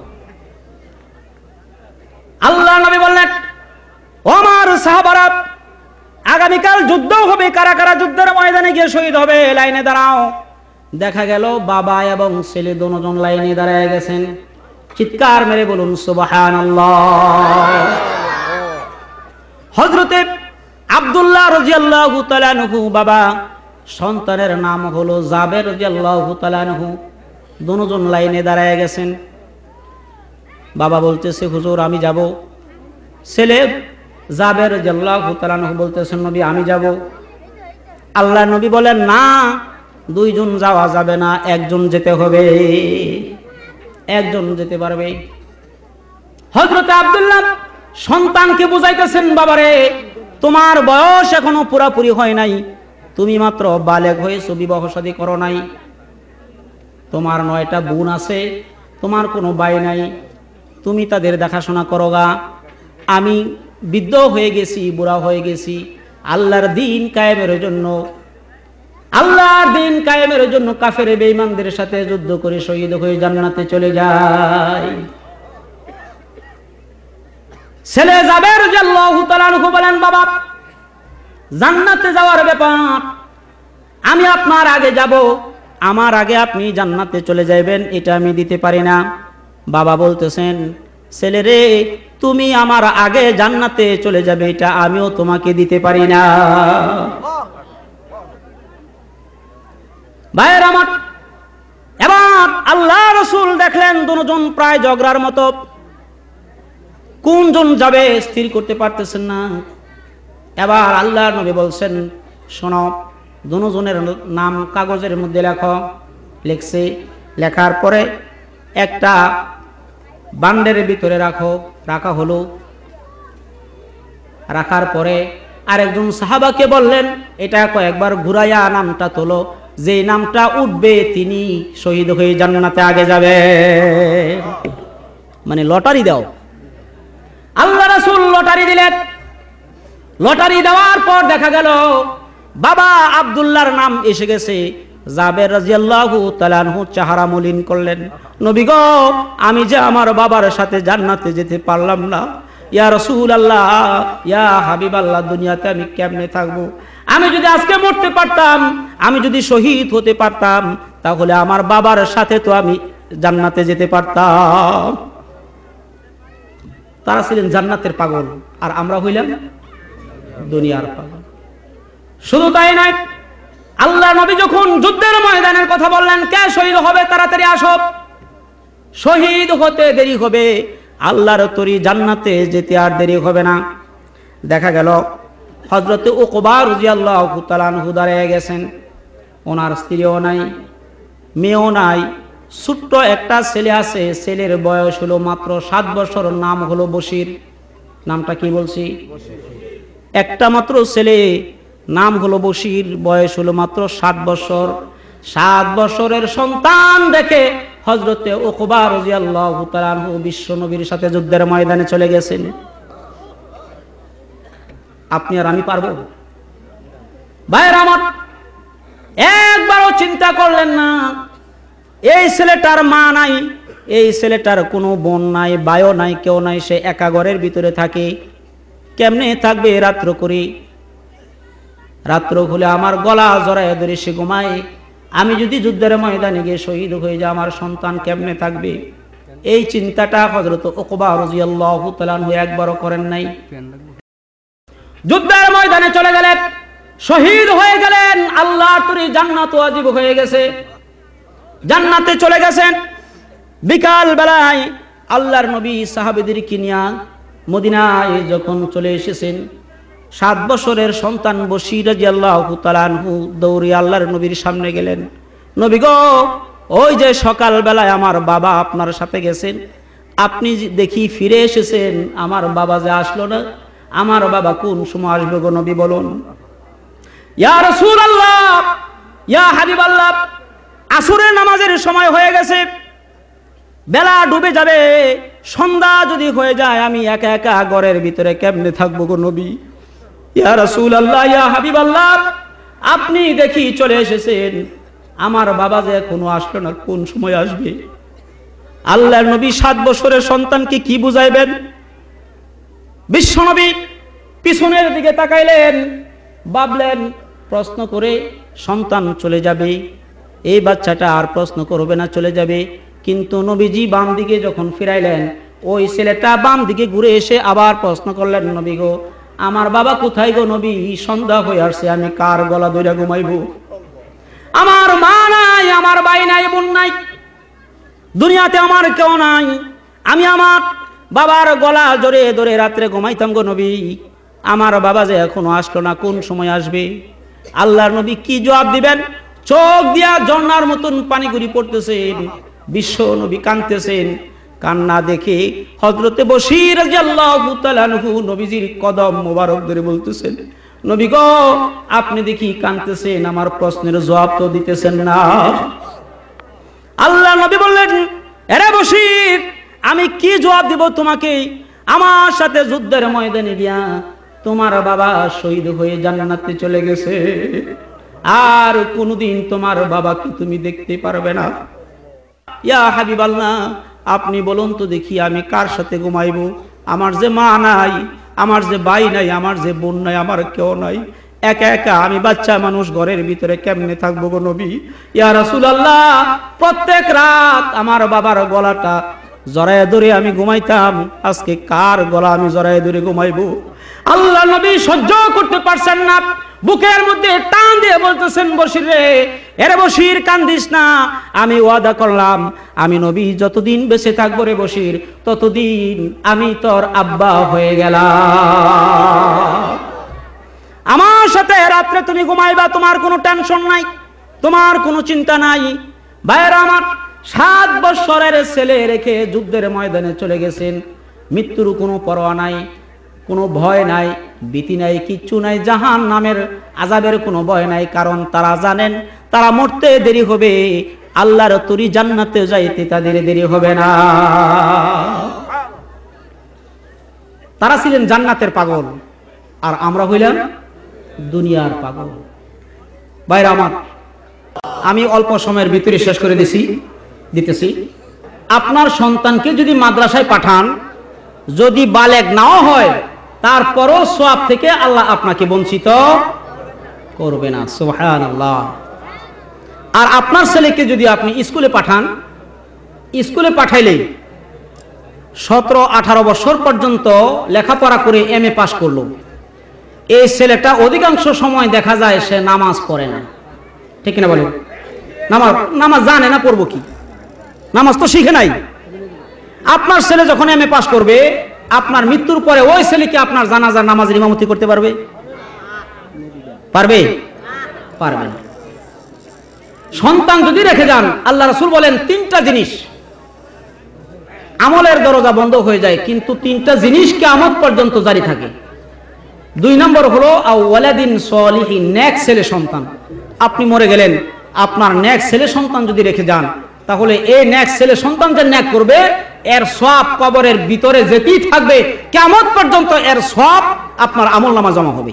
আল্লাহ নবী বললেন, ওমর সাহাবারা আগামীকাল যুদ্ধ হবে, কারা কারা যুদ্ধের ময়দানে গিয়ে শহীদ হবে লাইনে দাঁড়াও। দেখা গেল বাবা এবং ছেলে দুজন লাইনে দাঁড়ায় গেছেন। চিৎকার মেরে বলুন সুবহানাল্লাহ। হযরতে আব্দুল্লাহ রাদিয়াল্লাহু তাআলা আনহু বাবা, সন্তানের নাম হলো জাবের রাদিয়াল্লাহু তাআলা আনহু, দুজন লাইনে দাঁড়ায় গেছেন। বাবা বলতেছে হুজুর আমি যাব, ছেলে জাবের রাদিয়াল্লাহু তাআলা আনহু বলতেছেন নবী আমি যাব। আল্লাহ নবী বলেন না, দুইজন যাওয়া যাবে না, একজন যেতে হবে, একজন যেতে পারবে। হযরত আব্দুল্লাহ সন্তানকে বুঝাইতেছেন, বাবারে তোমার বয়স এখনো পুরাপুরি হয় নাই, তুমি মাত্র বালেগ হয়েছো, বিবাহ শাদী করো নাই, তোমার 9টা বোন আছে, তোমার কোনো ভাই নাই, তুমি তাদের দেখাশোনা করো গা। আমি বৃদ্ধ হয়ে গেছি, বুড়া হয়ে গেছি, আল্লাহর দ্বীন কায়েমের জন্য, আল্লাহর দ্বীন কায়েমের জন্য কাফের বেঈমানদের সাথে যুদ্ধ করে শহীদ হয়ে জান্নাতে চলে যায়। ছেলে জাবের রাদিয়াল্লাহু তাআলা আনহু বলেন, বাবা জান্নাতে যাওয়ার ব্যাপার আমি আপনার আগে যাব, আমার আগে আপনি জান্নাতে চলে যাবেন, এটা আমি দিতে পারি না। বাবা বলতেছেন, ছেলে রে, তুমি আমার আগে জান্নাতে চলে যাবে, এটা আমিও তোমাকে দিতে পারি না। ভাইয়ের আমার, এবার আল্লাহ রাসূল দেখলেন দুজন প্রায় ঝগড়ার মতো, কোনজন যাবে স্থির করতে পারতেছেন না। এবার আল্লাহর নবী বলছেন, শোনো, দুজনের নাম কাগজের মধ্যে লেখো। লিখছে, লেখার পরে একটা বান্ডের ভিতরে রাখা হলো। রাখার পরে আরেকজন সাহাবাকে বললেন, এটা কয়েকবার ঘুরাইয়া নামটা তোলো, যে নামটা উঠবে তিনি শহীদ হয়ে জান্নাতে আগে যাবে। মানে লটারি দাও। আল্লাহ রাসূল লটারি দিলেন। লটারি দেওয়ার পর দেখা গেল বাবা আব্দুল্লাহর নাম এসে গেছে। জাবের রাদিয়াল্লাহু তাআলা আনহু চেহারা মলিন করলেন, নবী গো, আমি যে আমার বাবার সাথে জান্নাতে যেতে পারলাম না, ইয়া রাসূলুল্লাহ, ইয়া হাবিবাল্লাহ, দুনিয়াতে আমি কেমনে থাকবো? আমি যদি আজকে মরতে পারতাম, আমি যদি শহীদ হতে পারতাম, তাহলে আমার বাবার সাথে তো আমি জান্নাতে যেতে পারতাম। তারা ছিলেন জান্নাতের পাগল, আর আমরা হইলাম দুনিয়ার পাগল। শুধু তাই নয়, আল্লাহ নবী যখন যুদ্ধের ময়দানের কথা বললেন, কে শহীদ হবে তাড়াতাড়ি আসো, শহীদ হতে দেরি হবে, আল্লাহর তরি জান্নাতে যেতে আর দেরি হবে না। দেখা গেল হযরতে উকবা রাদিয়াল্লাহু তাআলা আনহু দাঁড়িয়ে গেছেন। ওনার স্ত্রীও নাই, মেয়েও নাই, ছোট্ট একটা ছেলে আছে। ছেলের বয়স হলো মাত্র 7 বছর, নাম হলো বশির। নামটা কি বলছি? একটা মাত্র ছেলে, নাম হলো বশির, বয়স হলো মাত্র 7 বছর। 7 বছরের সন্তান দেখে হযরতে উকবা রাদিয়াল্লাহু তাআলা আনহু বিশ্ব নবীর সাথে যুদ্ধের ময়দানে চলে গেছেন। আপনি আর আমি পারবো? ভাইয়ের আমার, একবারও চিন্তা করলেন না, এই ছেলেটার মা নাই, এই ছেলেটার কোনো বোন নাই, ভাইও নাই, কেউ নাই, সে একা ঘরের ভিতরে থাকে, কেমনে থাকবে রাত্র করে? রাত্র হলে আমার গলা জড়ায় ধরে সে ঘুমায়, আমি যদি যুদ্ধের ময়দানে গিয়ে শহীদ হয়ে যায়, আমার সন্তান কেমনে থাকবে? এই চিন্তাটা হযরত উকবা রাদিয়াল্লাহু তাআলা আনহু একবারও করেন নাই। যুদ্ধের ময়দানে চলে গেলেন, শহীদ হয়ে গেলেন, আল্লাহর তরি জান্নাত ওয়াজিব হয়ে গেছে, জান্নাতে চলে গেছেন। বিকাল বেলায় আল্লাহর নবী সাহাবীদেরকে নিয়ে মদিনায় যখন চলে এসেছেন, 7 বছরের সন্তান বশির রাদিয়াল্লাহু তাআলা আনহু দৌড়ে আল্লাহর নবীর সামনে গেলেন, নবী গো, ওই যে সকাল বেলায় আমার বাবা আপনার সাথে গেছেন, আপনি দেখি ফিরে এসেছেন, আমার বাবা যে আসলো না, আমার বাবা কোন সময় আসবে গো নবী বলুন? ইয়া রাসূলুল্লাহ, ইয়া হাবিবাল্লাহ, আসরের নামাজের সময় হয়ে গেছে, বেলা ডুবে যাবে, সন্ধ্যা যদি হয়ে যায়, আমি একা একা ঘরের ভিতরে কেমনে থাকবো গো নবী? ইয়া রাসূলুল্লাহ, ইয়া হাবিবাল্লাহ, আপনি দেখি চলে এসেছেন, আমার বাবা যে এখনো আসলো না, কোন সময় আসবে? আল্লাহর নবী 7 বছরের সন্তানকে কি বুঝাইবেন? বিশ্ব নবী পিছনের দিকে তাকাইলেন, ভাবলেন প্রশ্ন করে সন্তান চলে যাবে, এই বাচ্চাটা আর প্রশ্ন করবে না, চলে যাবে। কিন্তু নবীজি বাম দিকে যখন ফিরাইলেন, ওই ছেলেটা বাম দিকে ঘুরে এসে আবার প্রশ্ন করলেন, নবী গো, আমার বাবা কোথায় গো নবী? সন্ধ্যা হয়ে আসছে, আমি কার গলা ধরে ঘুমাইবো? আমার মা নাই, আমার ভাই নাই, বোন নাই, দুনিয়াতে আমার কেউ নাই, আমি আমার বাবার গলা ধরে ধরে রাত্রে ঘুমাইতাম গো নবী, আমার বাবা যে এখনো আসলো না, কোন সময় আসবে? আল্লাহর নবী কি জবাব দিবেন? চোখ দিয়া ঝর্ণার মতন পানি গড়ি পড়তেছেন, বিশ্ব নবী কাঁদতেছেন। কান্না দেখে হযরতে বশির রাদিয়াল্লাহু তাআলা আনহু নবীজির কদম মোবারক ধরে বলতেছেন, নবী গো, আপনি দেখি কাঁদতেছেন, আমার প্রশ্নের জবাব তো দিতেছেন না। আল্লাহ নবী বললেন, আরে বশির, আমি কি জবাব দিব তোমাকে? আমার সাথে যুদ্ধের ময়দানে গিয়া তোমার বাবা শহীদ হয়ে জান্নাতে চলে গেছে, আর কোনদিন তোমার বাবাকে তুমি দেখতে পারবে না। ইয়া হাবিবাল্লাহ, আপনি বলুন তো দেখি, আমি কার সাথে ঘুমাইবো? আমার যে মা নাই, আমার যে ভাই নাই, আমার যে বোন নাই, আমার কেউ নাই, একা একা আমি বাচ্চা মানুষ ঘরের ভিতরে কেমনে থাকবো গো নবী? ইয়া রাসূলুল্লাহ, প্রত্যেক রাত আমার বাবার গলাটা জড়ায় ধরে আমি ঘুমাইতাম, আজকে কার গলা আমি জড়ায় ধরে ঘুমাইবো? আল্লাহ নবী সহ্য করতে পারছেন না, বুকের মধ্যে টান দিয়ে বলতেছেন, বশির রে, এরে বশির কান্দিস না, আমি ওয়াদা করলাম আমি নবী যতদিন বেঁচে থাকবো রে বশির, ততদিন আমি তোর আব্বা হয়ে গেলাম। আমার সাথে রাত্রে তুমি ঘুমাইবা, তোমার কোনো টেনশন নাই, তোমার কোনো চিন্তা নাই। ভাইরা আমার, 7 বছরের ছেলে রেখে যুদ্ধের ময়দানে চলে গেছেন, মৃত্যুর কোনো পরোয়া নাই, কোনো ভয় নাই, ভীতি নাই, কিচ্ছু নাই, জাহান নামের আযাবের কোনো ভয় নাই, কারণ তারা জানেন তারা মরতে দেরি হবে, আল্লাহর তরি জান্নাতে যাইতে তাদের দেরি হবে না। তারা ছিলেন জান্নাতের পাগল, আর আমরা হইলাম দুনিয়ার পাগল। ভাইরা আমার, আমি অল্প সময়ের ভিতরে শেষ করে দিতেছি। আপনার সন্তানকে যদি মাদ্রাসায় পাঠান, যদি বালেগ নাও হয়, তারপরও সওয়াব থেকে আল্লাহ আপনাকে বঞ্চিত করবে না। সুবহানাল্লাহ। আর আপনার ছেলেকে যদি আপনি স্কুলে পাঠান, স্কুলে পাঠাইলেই 17-18 বছর পর্যন্ত লেখাপড়া করে MA পাস করলো, এই ছেলেটা অধিকাংশ সময় দেখা যায় সে নামাজ পড়ে না। ঠিক কিনা বলেন? নামাজ জানে না, পড়বো কি? নামাজ তো শিখে নাই। আপনার ছেলে যখন MA পাস করবে, আপনার মৃত্যুর পরে ওই ছেলেকে আপনার জানাজার নামাজের ইমামতি করতে পারবে? পারবে না। সন্তান যদি রেখে যান, আল্লাহ রাসূল বলেন 3টা জিনিস আমলের দরজা বন্ধ হয়ে যায়, কিন্তু 3টা জিনিস কিয়ামত পর্যন্ত জারি থাকে। 2 নম্বর হলো আওয়ালাদিন সলিহিন, নেক ছেলে সন্তান। আপনি মরে গেলেন, আপনার নেক ছেলে সন্তান যদি রেখে যান, তাহলে এই নেক ছেলে সন্তান যে নেক করবে, এর সওয়াব কবরের ভিতরে যেতেই থাকবে, কিয়ামত পর্যন্ত এর সওয়াব আপনার আমলনামা জমা হবে।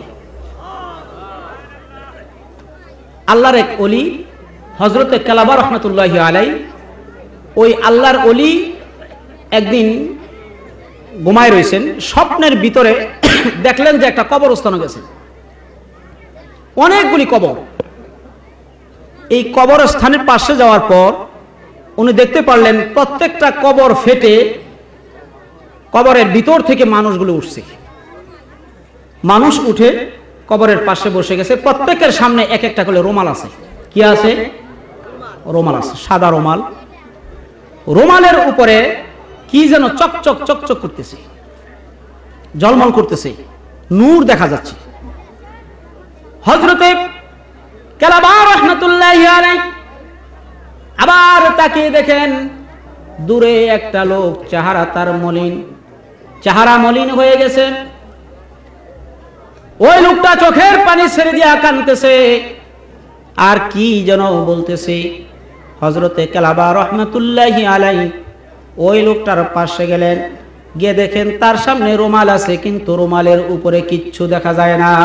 আল্লাহর এক ওলি হযরতে কালাবা রাহমাতুল্লাহি আলাইহি, ওই আল্লাহর ওলি একদিন ঘুমায় রয়েছেন, স্বপ্নের ভিতরে দেখলেন যে একটা কবরস্থানে গেছেন, অনেকগুলি কবর। এই কবরস্থানের পাশে যাওয়ার পর উনি দেখতে পারলেন প্রত্যেকটা কবর ফেটে কবরের ভিতর থেকে মানুষগুলো উঠছে। মানুষ উঠে কবরের পাশে বসে গেছে, প্রত্যেকের সামনে এক একটা করে রুমাল আছে। কি আছে? রুমাল আছে, সাদা রুমাল। রুমালের উপরে কি যেন চকচক চকচক করতেছে, ঝলমল করতেছে, নূর দেখা যাচ্ছে। হযরতে কালাবা রাহমাতুল্লাহি আলাইহি আবার তাকিয়ে দেখেন, দূরে একটা লোক, চেহারা মলিন হয়ে গেছে। ওই লোকটা চোখের পানি ছেড়ে দিয়ে কাঁদতেছে, আর কি যেন বলতেছে। হযরতে কালাবা রাহমাতুল্লাহি আলাইহি ওই লোকটার পাশে গেলেন, গিয়ে দেখেন তার সামনে রুমাল আছে, কিন্তু রুমালের উপরে কিচ্ছু দেখা যায় না,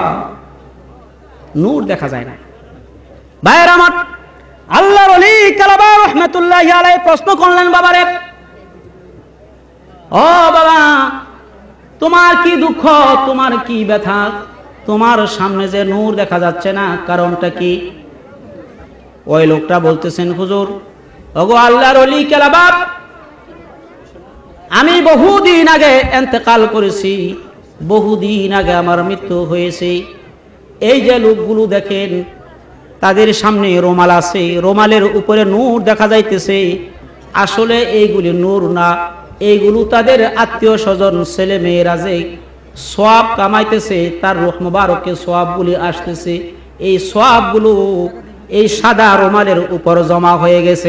নূর দেখা যায় না। ভাইয়ের আমার, আল্লাহর ওলি কালাবা রাহমাতুল্লাহি আলাইহি প্রশ্ন করলেন, বাবারে, ও বাবা, তোমার কি দুঃখ, তোমার কি ব্যথা, তোমার সামনে যে নূর দেখা যাচ্ছে না, কারণটা কি? ওই লোকটা বলতেছেন, হুজুর, ওগো আল্লাহর ওলি কালাবা, আমি বহুদিন আগে ইন্তেকাল করেছি, বহুদিন আগে আমার মৃত্যু হয়েছে। এই যে লোকগুলো দেখেন, তাদের সামনে রুমাল আছে, রুমালের উপরে নূর দেখা যাইতেছে, আসলে এইগুলি নূর না, এইগুলো তাদের আত্মীয় স্বজন ছেলে মেয়েরা যে সওয়াব কামাইতেছে, তার রূহ মুবারকে সওয়াবগুলি আসতেছে, এই সওয়াবগুলো এই সাদা রুমালের উপর জমা হয়ে গেছে।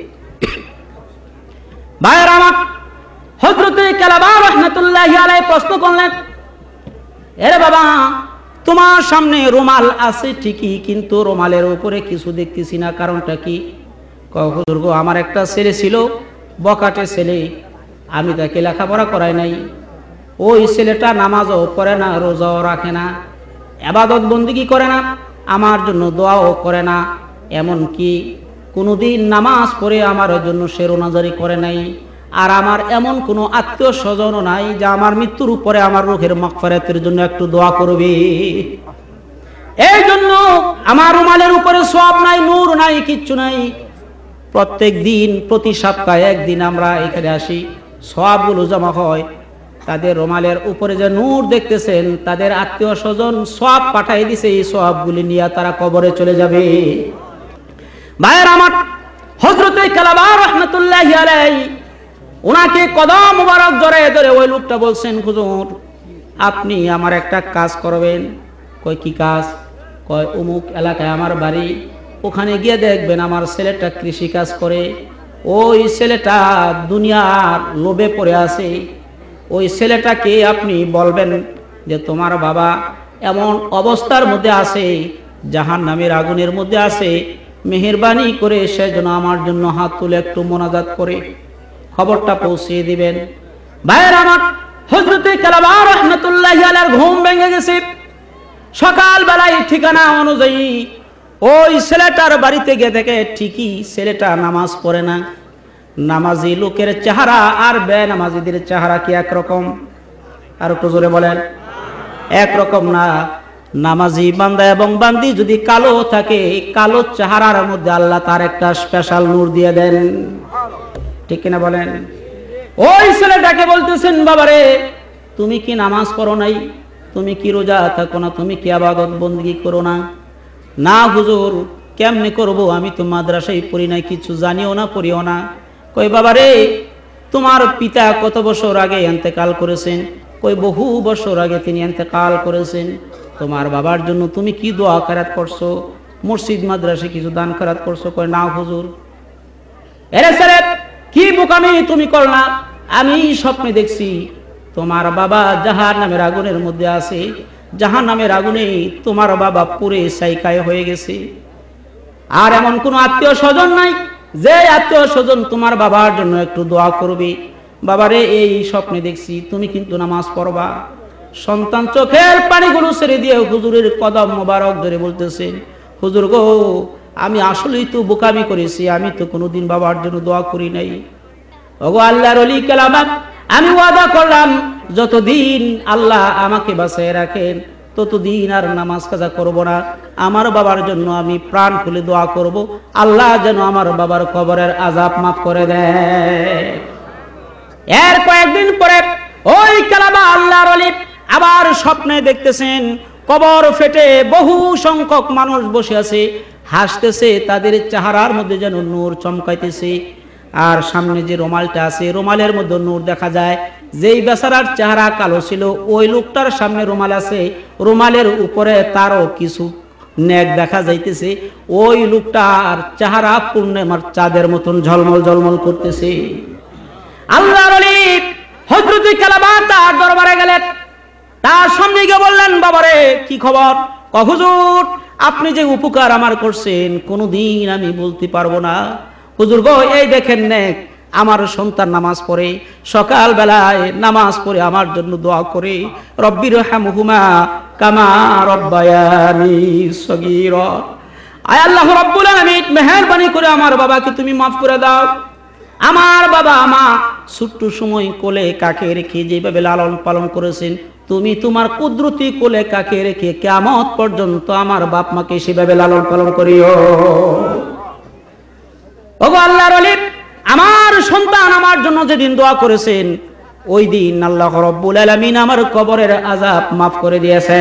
ভাইয়েরা আমার, হযরতে কালাবা রাহমাতুল্লাহি আলাইহি প্রশ্ন করলেন, এরে বাবা, তোমার সামনে রুমাল আছে ঠিকই, কিন্তু রুমালের উপরে কিছু দেখতেছি না, কারণটা কি? হুজুর গো, আমার একটা ছেলে ছিল, বকাটে ছেলে, আমি তাকে লেখাপড়া করাই নাই। ওই ছেলেটা নামাজও পড়ে না, রোজাও রাখে না, ইবাদত বন্দেগী করে না, আমার জন্য দোয়াও করে না, এমন কি কোনোদিন নামাজ পড়ে আমার জন্য সে রোনাজারি করে নাই। আর আমার এমন কোনো আত্মীয় স্বজনও নাই যে আমার মৃত্যুর উপরে আমার রূহের মাগফিরাতের জন্য একটু দোয়া করবে। এই জন্য আমার রুমালের উপরে সওয়াব নাই, নূর নাই, কিচ্ছু নাই। প্রত্যেক দিন প্রতি সপ্তাহে একদিন আমরা এখানে আসি, সওয়াবগুলো জমা হয়। তাদের রুমালের উপরে যে নূর দেখতেছেন, তাদের আত্মীয় স্বজন সওয়াব পাঠিয়ে দিছে, এই সওয়াবগুলি নিয়ে তারা কবরে চলে যাবে। ভাইয়ের আমার, হযরতে কালাবা রাহমাতুল্লাহি আলাইহি ওনাকে কদম মুবারক জড়িয়ে ধরে ওই লোকটা বলছেন, হুজুর আপনি আমার একটা কাজ করবেন। কয় কি কাজ? কয় অমুক এলাকায় আমার বাড়ি, ওখানে গিয়ে দেখবেন আমার ছেলেটা কৃষি কাজ করে, ওই ছেলেটা দুনিয়ার লোভে পড়ে আছে। ওই ছেলেটাকে আপনি বলবেন যে তোমার বাবা এমন অবস্থার মধ্যে আছে, জাহান্নামের আগুনের মধ্যে আছে, মেহেরবানি করে সে যেন আমার জন্য হাত তুলে একটু মোনাজাত করে খবরটা পৌঁছিয়ে দিবেন। ভাইয়ের আমার, হযরতে কালাবা রাহমাতুল্লাহি আলাইহির ঘুম ভেঙে গেছে। সকাল বেলায় ঠিকানা অনুযায়ী ওই ছেলেটার বাড়িতে গিয়ে দেখে ঠিকই ছেলেটা নামাজ পড়ে না। নামাজি লোকের চেহারা আর বেনামাজিদের চেহারা কি একরকম? আর একটু জোরে বলেন, একরকম না। নামাজি বান্দা এবং বান্দি যদি কালো থাকে, কালো চেহারার মধ্যে আল্লাহ তার একটা স্পেশাল নূর দিয়ে দেন, ঠিক কিনা বলেন? ওই ছেলেটাকে বলতেছেন, বাবারে তুমি কি নামাজ পড়ো নাই? তুমি কি রোজা থাকো না? তুমি কি ইবাদত বندگی করো না? না হুজুর, কেমনে করব, আমি তো মাদ্রাসায় পড়ি নাই, কিছু জানিও না, পড়িও না। কই বাবারে তোমার পিতা কত বছর আগে ইন্তেকাল করেছেন? কই বহু বছর আগে তিনি ইন্তেকাল করেছেন। তোমার বাবার জন্য তুমি কি দোয়া কিরাত করছো? মসজিদ মাদ্রাসায় কিছু দান কিরাত করছো? কই না হুজুর। এরে স্যার কি বোকামি তুমি করলা? আমি স্বপ্নে দেখছি তোমার বাবা জাহান্নামের আগুনের মধ্যে আছে, জাহান্নামের আগুনে তোমার বাবা পুড়ে ছাইকায় হয়ে গেছে। আর এমন কোন আত্মীয় স্বজন নাই যে আত্মীয় স্বজন তোমার বাবার জন্য একটু দোয়া করবে। বাবারে এই স্বপ্নে দেখছি, তুমি কিন্তু নামাজ পড়বা। সন্তান চোখের পানিগুলো ছেড়ে দিয়ে হুজুরের কদম মোবারক ধরে বলতেছেন, হুজুর গো আমি আসলেই তো বোকামি করেছি, আমি তো কোনোদিন বাবার জন্য দোয়া করি নাই। ওগো আল্লাহর ওলি কালাবা, আমি ওয়াদা করলাম যতদিন আল্লাহ আমাকে বাঁচিয়ে রাখেন ততদিন আর নামাজ কাজা করব না। আমার বাবার জন্য আমি প্রাণ খুলে দোয়া করব, আল্লাহ যেন আমার বাবার কবরের আযাব মাফ করে দেয়। এর কয়েকদিন পরে ওই কালাবা আল্লাহর ওলি আবার স্বপ্নে দেখতেছেন কবর ফেটে বহু সংখ্যক মানুষ বসে আছে, হাসতেছে, তাদের চেহারার মধ্যে যেন নূর চমকাইতেছে। আর সামনে যে রুমালটা আছে, রুমালের মধ্যে নূর দেখা যায়। যেই বেচারার চেহারা কালো ছিল, ওই লোকটার সামনে রুমাল আছে, রুমালের উপরে তারও কিছু নেক দেখা যাইতেছে। ওই লোকটার চেহারা পূর্ণিমার চাঁদের মতন ঝলমল ঝলমল করতেছে। আল্লাহর ওলি হযরতে কালাবা তার দরবারে গেলেন, তার সামনে গিয়ে বললেন, বাবারে কি খবর? হুজুর আপনি যে উপকার আমার করছেন কোনোদিন আমি বলতে পারবো না। হুজুর গো এই দেখেন নেক, আমার সন্তান নামাজ পড়ে, সকাল বেলায় নামাজ পড়ে আমার জন্য দোয়া করে, রব্বির হামহুমা কামা রব্বায়ানি সগীরা। আয় আল্লাহ রাব্বুল আলামিন মেহেরবানি করে আমার বাবাকে তুমি মাফ করে দাও। আমার বাবা মা ছোট্ট সময় কোলে কাকে রেখে যেভাবে লালন পালন করেছেন, তুমি তোমার কুদরতি কোলে কাকে রেখে কিয়ামত পর্যন্ত আমার বাপ মাকে সেভাবে লালন পালন করিও। ওগো আল্লাহর ওলি, আমার সন্তান আমার জন্য যেদিন দোয়া করেছেন ওই দিন আল্লাহ রাব্বুল আলামিন আমার কবরের আযাব মাফ করে দিয়েছে।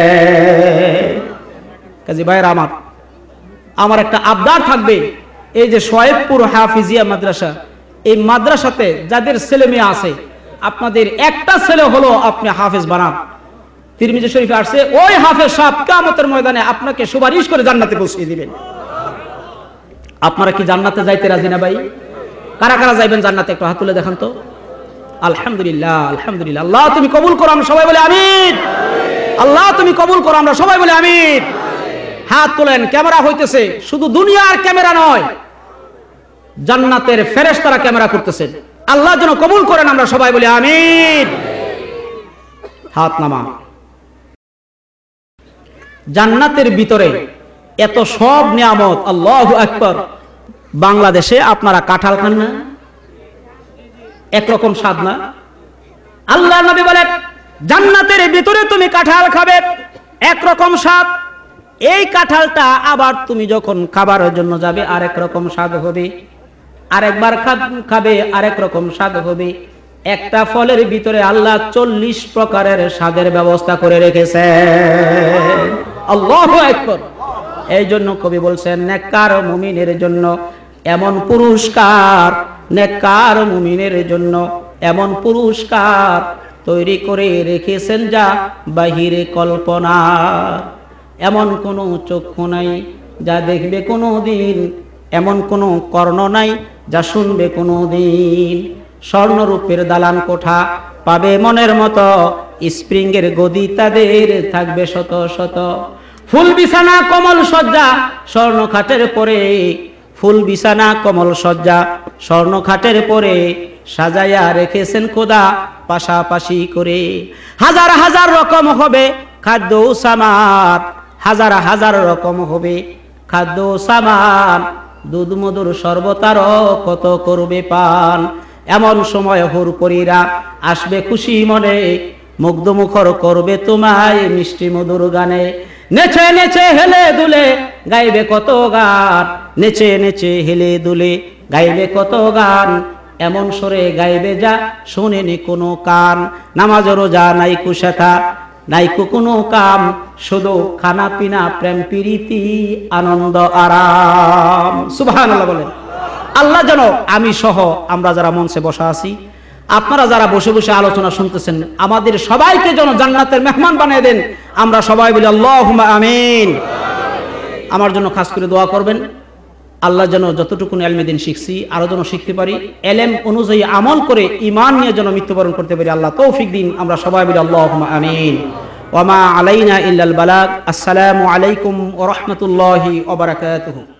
কাজী ভাইরা আমার একটা আবদার থাকবে, এই যে শোয়েবপুর হাফিজিয়া মাদ্রাসা, এই মাদ্রাসাতে যাদের ছেলে মেয়ে আছে, আপনাদের একটা ছেলে হলো আপনি হাফেজ বানান। তিরমিজি শরীফে আসছে ওই হাফেজ সাহেব কিয়ামতের ময়দানে আপনাকে সুপারিশ করে জান্নাতে পৌঁছে দিবেন। আপনারা কি জান্নাতে যাইতে রাজি না ভাই? কারা কারা যাইবেন জান্নাতে একটু হাত তুলে দেখান তো। আলহামদুলিল্লাহ, আলহামদুলিল্লাহ। আল্লাহ তুমি কবুল করো, আমরা সবাই বলে আমিন। আল্লাহ তুমি কবুল করো, আমরা সবাই বলে আমিন। হাত তোলেন, ক্যামেরা হইতেছে, শুধু দুনিয়ার ক্যামেরা নয়, জান্নাতের ফেরেশতারা ক্যামেরা করতেছেন। আল্লাহ যেন কবুল করেন, আমরা সবাই বলি আমিন। হাত নামা। জান্নাতের ভিতরে এত সব নিয়ামত, আল্লাহু আকবার। বাংলাদেশে আপনারা কাঁঠাল খান না? একরকম স্বাদ না? আল্লাহ নবী বলেন জান্নাতের ভিতরে তুমি কাঁঠাল খাবে, একরকম স্বাদ। এই কাঁঠালটা আবার তুমি যখন খাবারের জন্য যাবে আরেক রকম স্বাদ হবে, আরেকবার খাবে আরেক রকম স্বাদ হবে। একটা ফলের ভিতরে আল্লাহ 40 প্রকারের স্বাদের ব্যবস্থা করে রেখেছে। আল্লাহু আকবার। এই জন্য কবি বলছেন নেককার মুমিনের জন্য এমন পুরস্কার, নেককার মুমিনের জন্য এমন পুরস্কার তৈরি করে রেখেছেন যা বাহিরে কল্পনা। এমন কোনো চক্ষু নাই যা দেখবে কোনো দিন, এমন কোনো কর্ণ নাই যা শুনবে কোনো দিন। স্বর্ণরূপের দালান কোঠা পাবে মনের মতো, স্প্রিংয়ের গদি তাদের থাকবে শত শত। ফুল বিছানা কমল সজ্জা স্বর্ণ খাটের পরে, ফুল বিছানা কমল সজ্জা স্বর্ণ খাটের পরে সাজাইয়া রেখেছেন খোদা পাশাপাশি করে। হাজার হাজার রকম হবে খাদ্য সামান, হাজার হাজার রকম হবে খাদ্য সামান। দুধ মধুর শরবতার কত করবে পান। এমন সময় হুরপরীরা আসবে খুশি মনে, মুগ্ধ মুখর করবে তোমায় মিষ্টি মধুর গানে। নেচে নেচে হেলে দুলে গাইবে কত গান, নেচে নেচে হেলে দুলে গাইবে কত গান। এমন সরে গাইবে যা শোনেনি কোনো কান। নামাজ রোজা নাইকু শেখা নাইকু কোনো কাম, শুধু খানা পিনা প্রেম প্রীতি আনন্দ আরাম। সুবহানাল্লাহ বলেন। আল্লাহ যেন আমি সহ আমরা যারা মঞ্চে বসা আছি, আপনারা যারা বসে বসে আলোচনা শুনতেছেন, আমাদের সবাইকে যেন জান্নাতের মেহমান বানিয়ে দেন। আমরা সবাই বলি আল্লাহুম্মা আমিন। আমার জন্য খাস করে দোয়া করবেন, আল্লাহ যেন যতটুকু ইলমে দ্বীন শিখছি আরো যেন শিখতে পারি, ইলম অনুযায়ী আমল করে ঈমান নিয়ে যেন মৃত্যুবরণ করতে পারি। আল্লাহ তৌফিক দিন। আমরা সবাই বলি আল্লাহুম্মা আমিন। ওয়া মা আলাইনা ইল্লাল বালাগ। আসসালামু আলাইকুম ওয়া রাহমাতুল্লাহি ওয়া বারাকাতুহু।